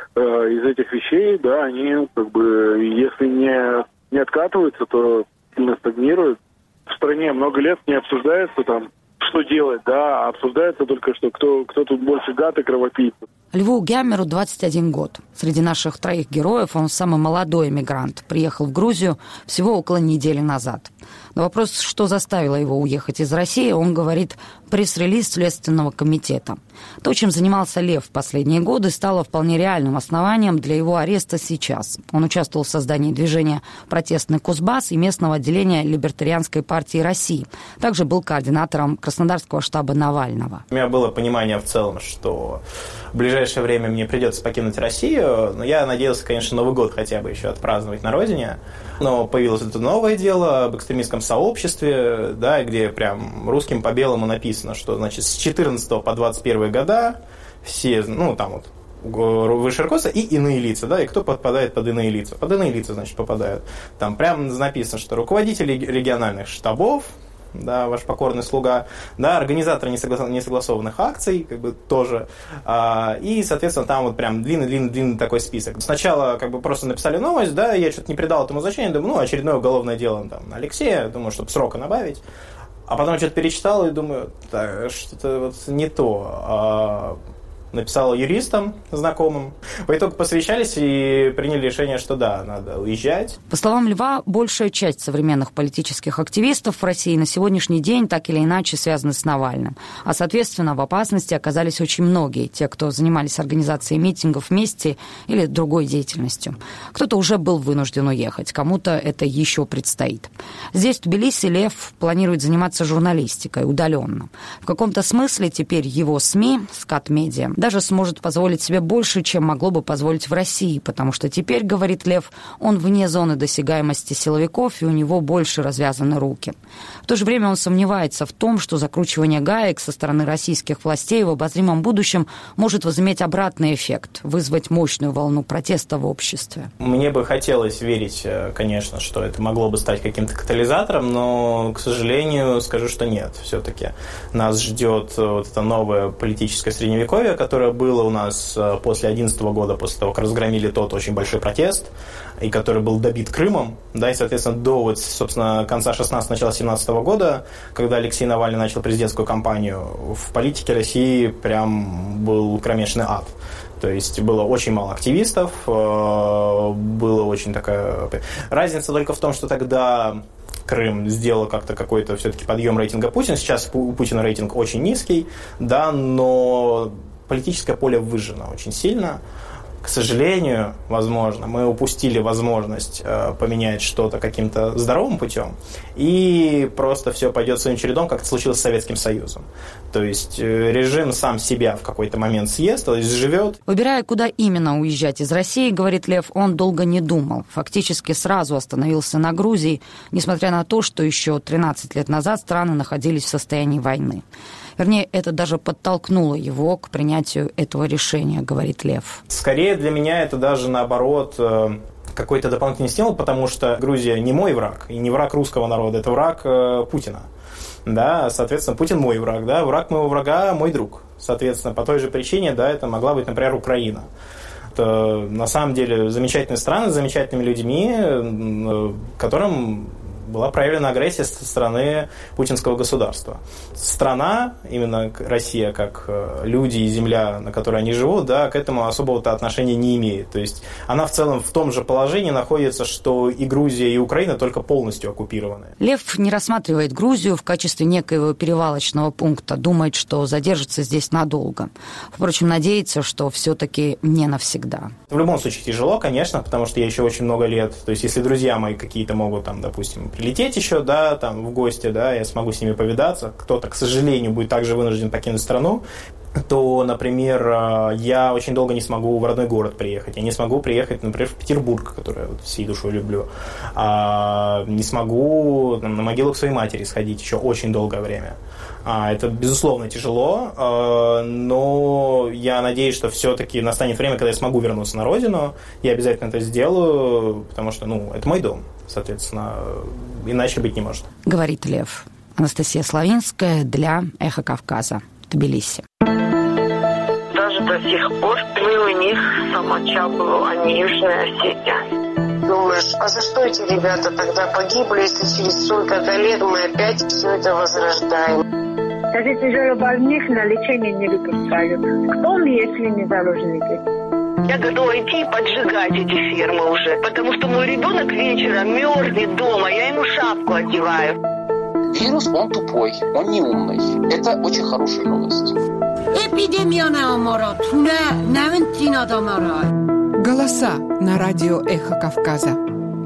из этих вещей, да, они как бы, если не откатываются, то сильно стагнируют. В стране много лет не обсуждается там, что делать, да, а обсуждается только, что кто тут больше гад и кровопийца. Льву Гямеру 21 год. Среди наших 3 героев он самый молодой эмигрант. Приехал в Грузию всего около недели назад. На вопрос, что заставило его уехать из России, он говорит: пресс-релиз Следственного комитета. То, чем занимался Лев в последние годы, стало вполне реальным основанием для его ареста сейчас. Он участвовал в создании движения «Протестный Кузбасс» и местного отделения Либертарианской партии России. Также был координатором Краснодарского штаба Навального. У меня было понимание в целом, что в ближайшее время мне придется покинуть Россию, но я надеялся, конечно, Новый год хотя бы еще отпраздновать на родине. Но появилось это новое дело об экстремистском сообществе, да, где прям русским по белому написано, что, значит, с 14 по 21 года все, там вот высшее руководство и иные лица, да, и кто подпадает под иные лица? Под иные лица, значит, попадают. Там прям написано, что руководители региональных штабов, да, ваш покорный слуга, да, организаторы несогласованных акций, как бы тоже, и, соответственно, там вот прям длинный такой список. Сначала как бы просто написали новость, да, я что-то не придал этому значения, думаю, очередное уголовное дело там на Алексея, думаю, чтобы срока набавить, а потом что-то перечитал и думаю, так, что-то вот не то. Написал юристам знакомым. По итогу посовещались и приняли решение, что да, надо уезжать. По словам Льва, большая часть современных политических активистов в России на сегодняшний день так или иначе связаны с Навальным. А, соответственно, в опасности оказались очень многие, те, кто занимались организацией митингов вместе или другой деятельностью. Кто-то уже был вынужден уехать, кому-то это еще предстоит. Здесь, в Тбилиси, Лев планирует заниматься журналистикой удаленно. В каком-то смысле теперь его СМИ, Скат Медиа, даже сможет позволить себе больше, чем могло бы позволить в России, потому что теперь, говорит Лев, он вне зоны досягаемости силовиков, и у него больше развязаны руки. В то же время он сомневается в том, что закручивание гаек со стороны российских властей в обозримом будущем может возыметь обратный эффект, вызвать мощную волну протеста в обществе. Мне бы хотелось верить, конечно, что это могло бы стать каким-то катализатором, но, к сожалению, скажу, что нет. Все-таки нас ждет вот это новое политическое средневековье, которое было у нас после 2011 года, после того, как разгромили тот очень большой протест, и который был добит Крымом, да, и, соответственно, до, вот, собственно, конца 16-го, начала 17 года, когда Алексей Навальный начал президентскую кампанию, в политике России прям был кромешный ад. То есть было очень мало активистов, было очень такая... Разница только в том, что тогда Крым сделал как-то какой-то все-таки подъем рейтинга Путина. Сейчас у Путина рейтинг очень низкий, да, но политическое поле выжжено очень сильно. К сожалению, возможно, мы упустили возможность поменять что-то каким-то здоровым путем, и просто все пойдет своим чередом, как это случилось с Советским Союзом. То есть режим сам себя в какой-то момент съест, то есть живет. Выбирая, куда именно уезжать из России, говорит Лев, он долго не думал. Фактически сразу остановился на Грузии, несмотря на то, что еще 13 лет назад страны находились в состоянии войны. Вернее, это даже подтолкнуло его к принятию этого решения, говорит Лев. Скорее для меня это даже наоборот какой-то дополнительный стимул, потому что Грузия не мой враг, и не враг русского народа, это враг Путина. Да, соответственно, Путин мой враг, да, враг моего врага мой друг. Соответственно, по той же причине, да, это могла быть, например, Украина. Это на самом деле замечательные страны с замечательными людьми, которым была проявлена агрессия со стороны путинского государства. Страна, именно Россия, как люди и земля, на которой они живут, да, к этому особого-то отношения не имеет. То есть она в целом в том же положении находится, что и Грузия, и Украина только полностью оккупированы. Лев не рассматривает Грузию в качестве некоего перевалочного пункта, думает, что задержится здесь надолго. Впрочем, надеется, что все-таки не навсегда. В любом случае тяжело, конечно, потому что я еще очень много лет, то есть если друзья мои какие-то могут, там, допустим, прилететь еще, да, там, в гости, да, я смогу с ними повидаться, кто-то, к сожалению, будет также вынужден покинуть страну, то, например, я очень долго не смогу в родной город приехать. Я не смогу приехать, например, в Петербург, который я вот всей душой люблю. Не смогу на могилу к своей матери сходить еще очень долгое время. Это, безусловно, тяжело, но я надеюсь, что все-таки настанет время, когда я смогу вернуться на родину. Я обязательно это сделаю, потому что, это мой дом, соответственно, иначе быть не может. Говорит Лев. Анастасия Славинская для «Эхо Кавказа», Тбилиси. Даже до сих пор мы у них самочапывал, а не Южная Осетия. Думаешь, а за что эти ребята тогда погибли, если через столько-то лет мы опять все это возрождаем? Даже тяжелобольных на лечение не выпускают. Кто мы, если не заложники? Я готова идти и поджигать эти фермы уже, потому что мой ребенок вечером мерзнет дома, я ему шапку одеваю. Вирус, он тупой, он не умный. Это очень хорошая новость. Голоса на радио «Эхо Кавказа».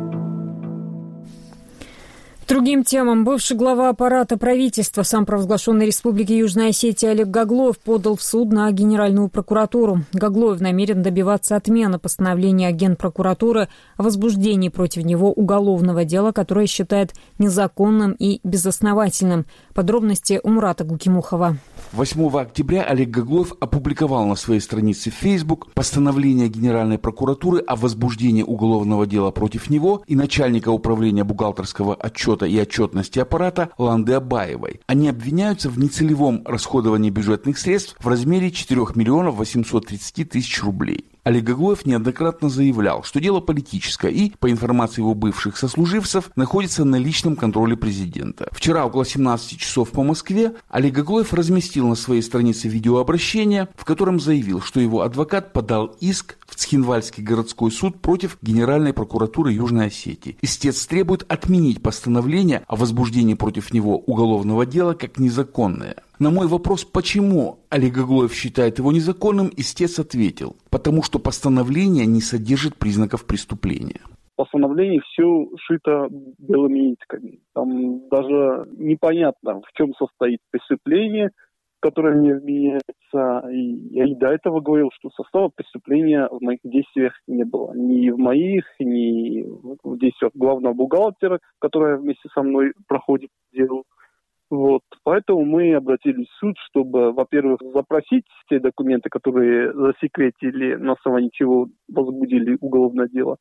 Другим темам. Бывший глава аппарата правительства самопровозглашенной Республики Южная Осетия Олег Гаглоев подал в суд на Генеральную прокуратуру. Гаглоев намерен добиваться отмены постановления Генпрокуратуры о возбуждении против него уголовного дела, которое считает незаконным и безосновательным. Подробности у Мурата Гукимухова. 8 октября Олег Гаглоев опубликовал на своей странице в Facebook постановление Генеральной прокуратуры о возбуждении уголовного дела против него и начальника управления бухгалтерского отчета и отчетности аппарата Ланды Абаевой. Они обвиняются в нецелевом расходовании бюджетных средств в размере 4 миллионов 830 тысяч рублей. Олег Гаглоев неоднократно заявлял, что дело политическое и, по информации его бывших сослуживцев, находится на личном контроле президента. Вчера около 17 часов по Москве Олег Гаглоев разместил на своей странице видеообращение, в котором заявил, что его адвокат подал иск в Цхинвальский городской суд против Генеральной прокуратуры Южной Осетии. Истец требует отменить постановление о возбуждении против него уголовного дела как незаконное. На мой вопрос, почему Олег Гаглоев считает его незаконным, истец ответил: потому что постановление не содержит признаков преступления. В постановлении все шито белыми нитками. Там даже непонятно, в чем состоит преступление, которая мне вменяется. И я и до этого говорил, что состава преступления в моих действиях не было. Ни в моих, ни в действиях главного бухгалтера, которая вместе со мной проходит дело. Вот. Поэтому мы обратились в суд, чтобы, во-первых, запросить те документы, которые засекретили, на основании чего возбудили уголовное дело.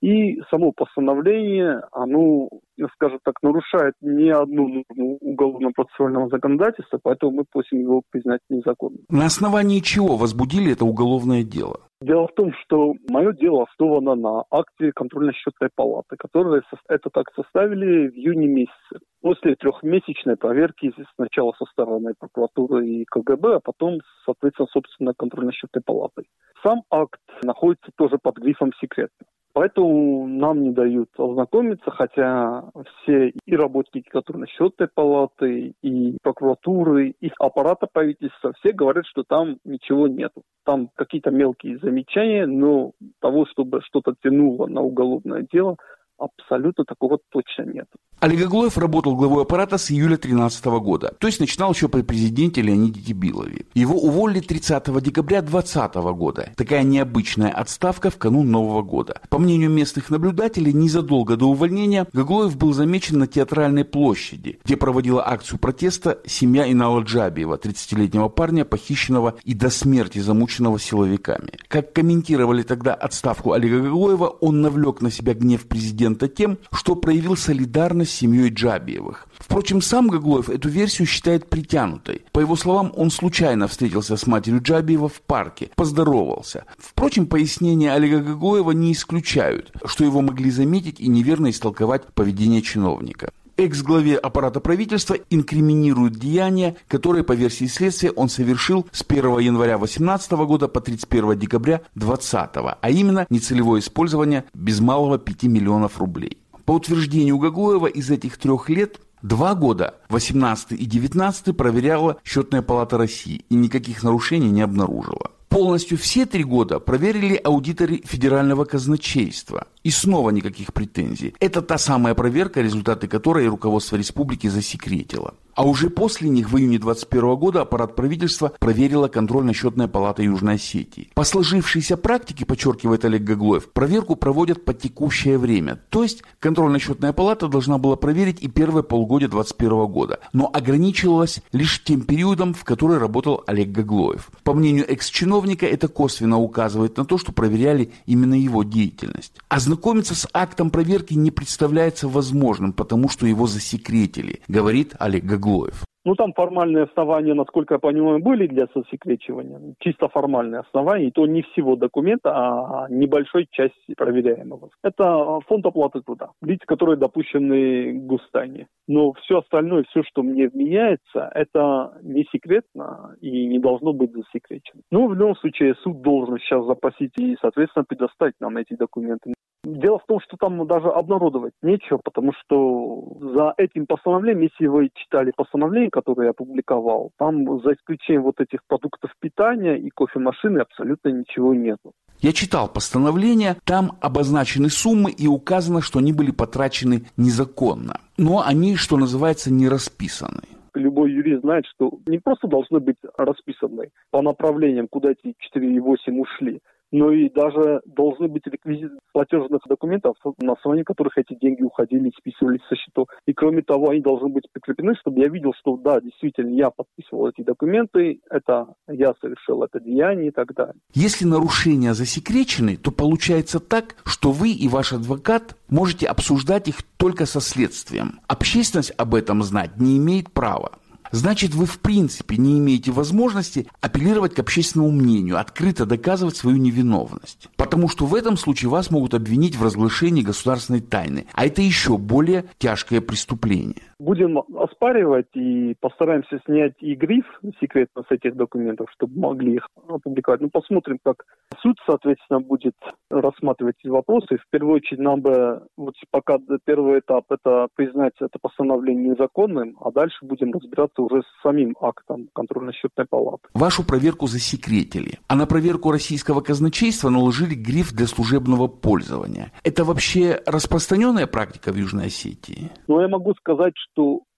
И само постановление, оно, скажем так, нарушает не одну норму уголовно-процессуального законодательства, поэтому мы просим его признать незаконным. На основании чего возбудили это уголовное дело? Дело в том, что мое дело основано на акте контрольно-счетной палаты, которые этот акт составили в июне месяце. После трехмесячной проверки сначала со стороны прокуратуры и КГБ, а потом, соответственно, собственно, контрольно-счетной палатой. Сам акт находится тоже под грифом «секретно». Поэтому нам не дают ознакомиться, хотя все и работники контрольно-счетной палаты, и прокуратуры, и аппарата правительства, все говорят, что там ничего нет. Там какие-то мелкие замечания, но того, чтобы что-то тянуло на уголовное дело, абсолютно такого точно нет. Олег Аглоев работал главой аппарата с июля 2013 года, то есть начинал еще при президенте Леониде Дебилове. Его уволили 30 декабря 2020 года. Такая необычная отставка в канун Нового года. По мнению местных наблюдателей, незадолго до увольнения Аглоев был замечен на Театральной площади, где проводила акцию протеста семья Инала Джабиева, 30-летнего парня, похищенного и до смерти замученного силовиками. Как комментировали тогда отставку Олега Аглоева, он навлек на себя гнев президента тем, что проявил солидарность с семьей Джабиевых. Впрочем, сам Гаглоев эту версию считает притянутой. По его словам, он случайно встретился с матерью Джабиева в парке, поздоровался. Впрочем, пояснения Олега Гаглоева не исключают, что его могли заметить и неверно истолковать поведение чиновника. Экс-главе аппарата правительства инкриминируют деяния, которые, по версии следствия, он совершил с 1 января 2018 года по 31 декабря 2020, а именно нецелевое использование без малого 5 миллионов рублей. По утверждению Гаглоева, из этих 3 лет 2 года, 18 и 19, проверяла Счетная палата России и никаких нарушений не обнаружила. Полностью все 3 года проверили аудиторы Федерального казначейства. И снова никаких претензий. Это та самая проверка, результаты которой руководство республики засекретило. А уже после них в июне 2021 года аппарат правительства проверила контрольно-счетная палата Южной Осетии. По сложившейся практике, подчеркивает Олег Гаглоев, проверку проводят по текущее время. То есть контрольно-счетная палата должна была проверить и первое полугодие 2021 года, но ограничивалась лишь тем периодом, в который работал Олег Гаглоев. По мнению экс-чиновника, это косвенно указывает на то, что проверяли именно его деятельность. Ознакомиться с актом проверки не представляется возможным, потому что его засекретили, говорит Олег Гаглоев. Ну, там формальные основания, насколько я понимаю, были для засекречивания. Чисто формальные основания, и то не всего документа, а небольшой части проверяемого. Это фонд оплаты труда, лица, которые допущены к гостайне. Но все остальное, все, что мне вменяется, это не секретно и не должно быть засекречено. Ну, в любом случае, суд должен сейчас запросить и, соответственно, предоставить нам эти документы. Дело в том, что там даже обнародовать нечего, потому что за этим постановлением, если вы читали постановление, которое я опубликовал, там за исключением вот этих продуктов питания и кофемашины абсолютно ничего нету. Я читал постановление, там обозначены суммы и указано, что они были потрачены незаконно. Но они, что называется, не расписаны. Любой юрист знает, что не просто должны быть расписаны по направлениям, куда эти 4,8 ушли, но и даже должны быть реквизиты платежных документов, на основании которых эти деньги уходили и списывались со счетов. И кроме того, они должны быть прикреплены, чтобы я видел, что да, действительно, я подписывал эти документы, это я совершил это деяние и так далее. Если нарушения засекречены, то получается так, что вы и ваш адвокат можете обсуждать их только со следствием. Общественность об этом знать не имеет права. Значит, вы в принципе не имеете возможности апеллировать к общественному мнению, открыто доказывать свою невиновность. Потому что в этом случае вас могут обвинить в разглашении государственной тайны. А это еще более тяжкое преступление. Будем оспаривать и постараемся снять и гриф секретно с этих документов, чтобы могли их опубликовать. Ну, посмотрим, как суд, соответственно, будет рассматривать эти вопросы. В первую очередь нам бы, вот пока первый этап, это признать это постановление незаконным, а дальше будем разбираться уже с самим актом контрольно-счетной палаты. Вашу проверку засекретили, а на проверку российского казначейства наложили гриф для служебного пользования. Это вообще распространенная практика в Южной Осетии? Ну, я могу сказать, что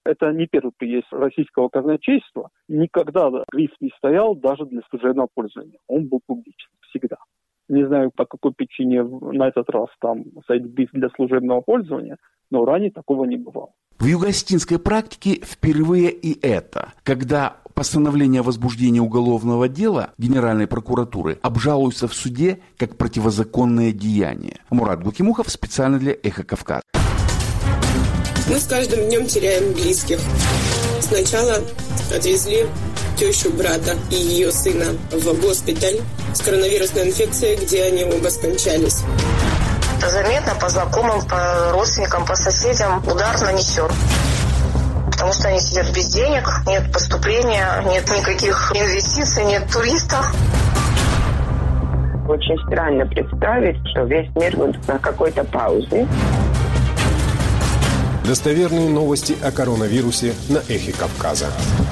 Это не первый приезд российского казначейства. Никогда гриф не стоял даже для служебного пользования. Он был публичен всегда. Не знаю, по какой причине на этот раз там стоит гриф для служебного пользования, но ранее такого не бывало. В юго-осетинской практике впервые и это, когда постановление о возбуждении уголовного дела Генеральной прокуратуры обжалуются в суде как противозаконное деяние. Мурат Глухимухов специально для «Эхо Кавказа». Мы с каждым днем теряем близких. Сначала отвезли тещу брата и ее сына в госпиталь с коронавирусной инфекцией, где они оба скончались. Это заметно по знакомым, по родственникам, по соседям удар нанесен. Потому что они сидят без денег, нет поступления, нет никаких инвестиций, нет туристов. Очень странно представить, что весь мир будет на какой-то паузе. Достоверные новости о коронавирусе на «Эхе Кавказа».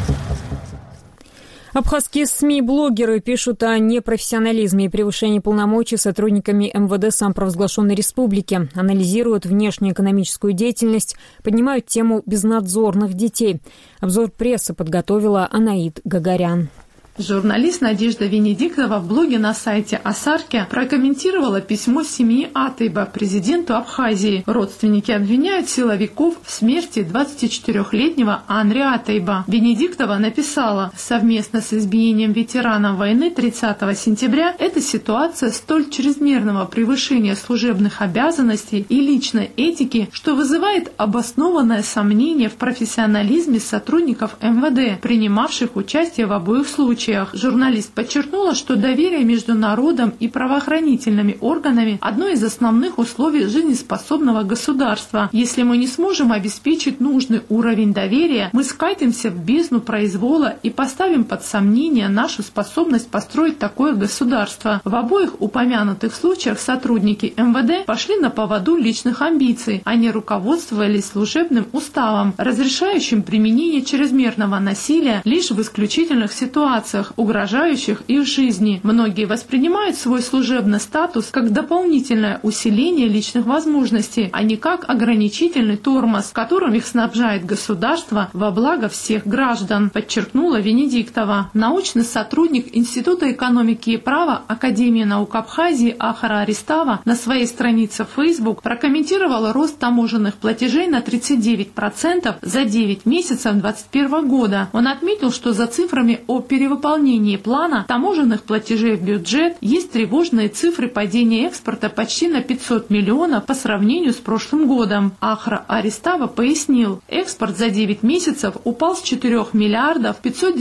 Абхазские СМИ-блогеры пишут о непрофессионализме и превышении полномочий сотрудниками МВД самопровозглашенной республики, анализируют внешнеэкономическую деятельность, поднимают тему безнадзорных детей. Обзор прессы подготовила Анаид Гагарян. Журналист Надежда Венедиктова в блоге на сайте Асарки прокомментировала письмо семьи Атейба президенту Абхазии. Родственники обвиняют силовиков в смерти 24-летнего Анри Атейба. Венедиктова написала: «Совместно с избиением ветеранов войны 30 сентября эта ситуация столь чрезмерного превышения служебных обязанностей и личной этики, что вызывает обоснованное сомнение в профессионализме сотрудников МВД, принимавших участие в обоих случаях». Журналист подчеркнула, что доверие между народом и правоохранительными органами – одно из основных условий жизнеспособного государства. Если мы не сможем обеспечить нужный уровень доверия, мы скатимся в бездну произвола и поставим под сомнение нашу способность построить такое государство. В обоих упомянутых случаях сотрудники МВД пошли на поводу личных амбиций. Они руководствовались служебным уставом, разрешающим применение чрезмерного насилия лишь в исключительных ситуациях, угрожающих их жизни. Многие воспринимают свой служебный статус как дополнительное усиление личных возможностей, а не как ограничительный тормоз, которым их снабжает государство во благо всех граждан, подчеркнула Венедиктова. Научный сотрудник Института экономики и права Академии наук Абхазии Ахара Аристава на своей странице в Facebook прокомментировала рост таможенных платежей на 39% за 9 месяцев 2021 года. Он отметил, что за цифрами о перевыполнении плана таможенных платежей в бюджет есть тревожные цифры падения экспорта почти на 500 миллионов по сравнению с прошлым годом. Ахра Аристава пояснил, экспорт за 9 месяцев упал с 4 миллиардов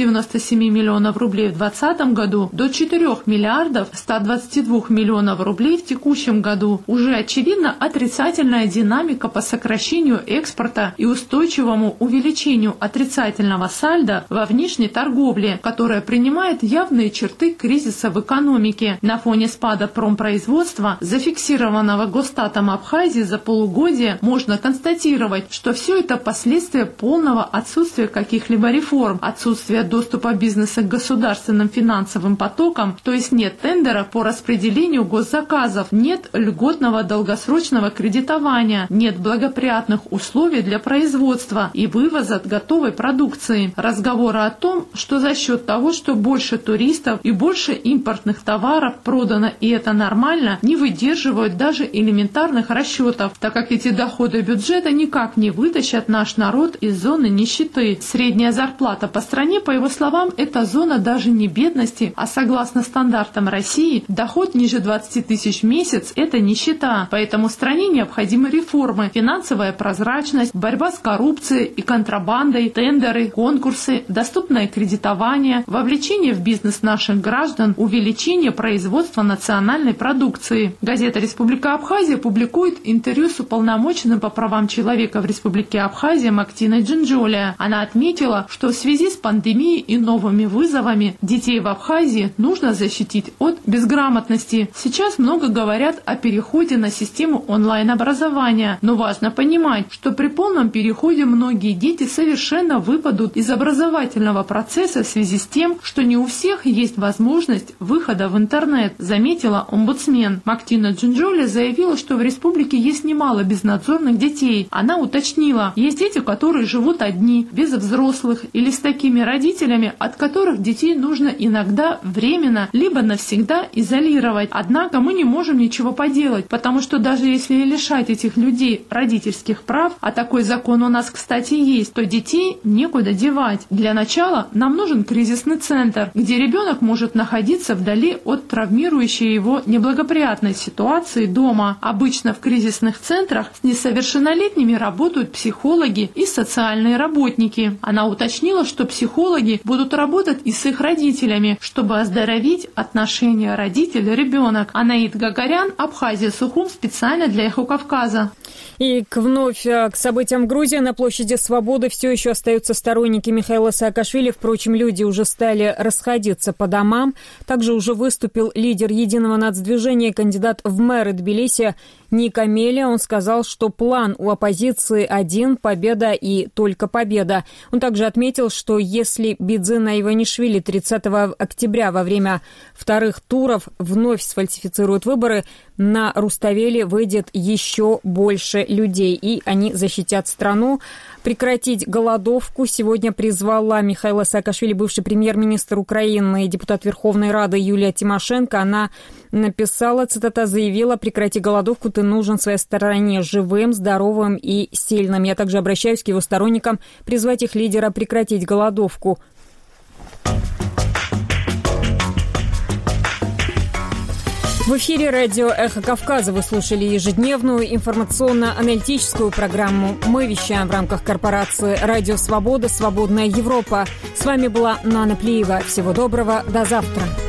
597 миллионов рублей в 2020 году до 4 миллиардов 122 миллионов рублей в текущем году. Уже очевидна отрицательная динамика по сокращению экспорта и устойчивому увеличению отрицательного сальдо во внешней торговле, которая принимает явные черты кризиса в экономике. На фоне спада промпроизводства, зафиксированного Госстатом Абхазии за полугодие, можно констатировать, что все это последствия полного отсутствия каких-либо реформ, отсутствия доступа бизнеса к государственным финансовым потокам, то есть нет тендера по распределению госзаказов, нет льготного долгосрочного кредитования, нет благоприятных условий для производства и вывоза готовой продукции. Разговоры о том, что за счет того, что больше туристов и больше импортных товаров продано, и это нормально, не выдерживают даже элементарных расчетов, так как эти доходы бюджета никак не вытащат наш народ из зоны нищеты. Средняя зарплата по стране, по его словам, это зона даже не бедности, а согласно стандартам России, доход ниже 20 тысяч в месяц – это нищета. Поэтому стране необходимы реформы, финансовая прозрачность, борьба с коррупцией и контрабандой, тендеры, конкурсы, доступное кредитование, вовлечение в бизнес наших граждан, увеличение производства национальной продукции. Газета «Республика Абхазия» публикует интервью с уполномоченным по правам человека в Республике Абхазия Мактиной Джинджолия. Она отметила, что в связи с пандемией и новыми вызовами детей в Абхазии нужно защитить от безграмотности. Сейчас много говорят о переходе на систему онлайн-образования, но важно понимать, что при полном переходе многие дети совершенно выпадут из образовательного процесса в связи с тем, что не у всех есть возможность выхода в интернет, заметила омбудсмен. Мактина Джинджоли заявила, что в республике есть немало безнадзорных детей. Она уточнила, есть дети, которые живут одни, без взрослых или с такими родителями, от которых детей нужно иногда временно либо навсегда изолировать. Однако мы не можем ничего поделать, потому что даже если лишать этих людей родительских прав, а такой закон у нас, кстати, есть, то детей некуда девать. Для начала нам нужен кризисный центр, где ребенок может находиться вдали от травмирующей его неблагоприятной ситуации дома. Обычно в кризисных центрах с несовершеннолетними работают психологи и социальные работники. Она уточнила, что психологи будут работать и с их родителями, чтобы оздоровить отношения родитель-ребенок. Анаид Гагарян, Абхазия, Сухум, специально для «Эхо Кавказа». И вновь к событиям в Грузии. На площади Свободы все еще остаются сторонники Михаила Саакашвили. Впрочем, люди уже стали расходиться по домам. Также уже выступил лидер Единого нацдвижения, кандидат в мэры Тбилиси Ник Амелия. Он сказал, что план у оппозиции один – победа и только победа. Он также отметил, что если Бидзина Иванишвили 30 октября во время вторых туров вновь сфальсифицируют выборы, на Руставели выйдет еще больше людей, и они защитят страну. Прекратить голодовку сегодня призвала Михаила Саакашвили бывший премьер-министр Украины и депутат Верховной Рады Юлия Тимошенко. Она написала, цитата, заявила: «Прекрати голодовку, ты нужен своей стороне живым, здоровым и сильным». Я также обращаюсь к его сторонникам призвать их лидера прекратить голодовку. В эфире радио «Эхо Кавказа» вы слушали ежедневную информационно-аналитическую программу. Мы вещаем в рамках корпорации «Радио Свобода. Свободная Европа». С вами была Нана Плиева. Всего доброго. До завтра.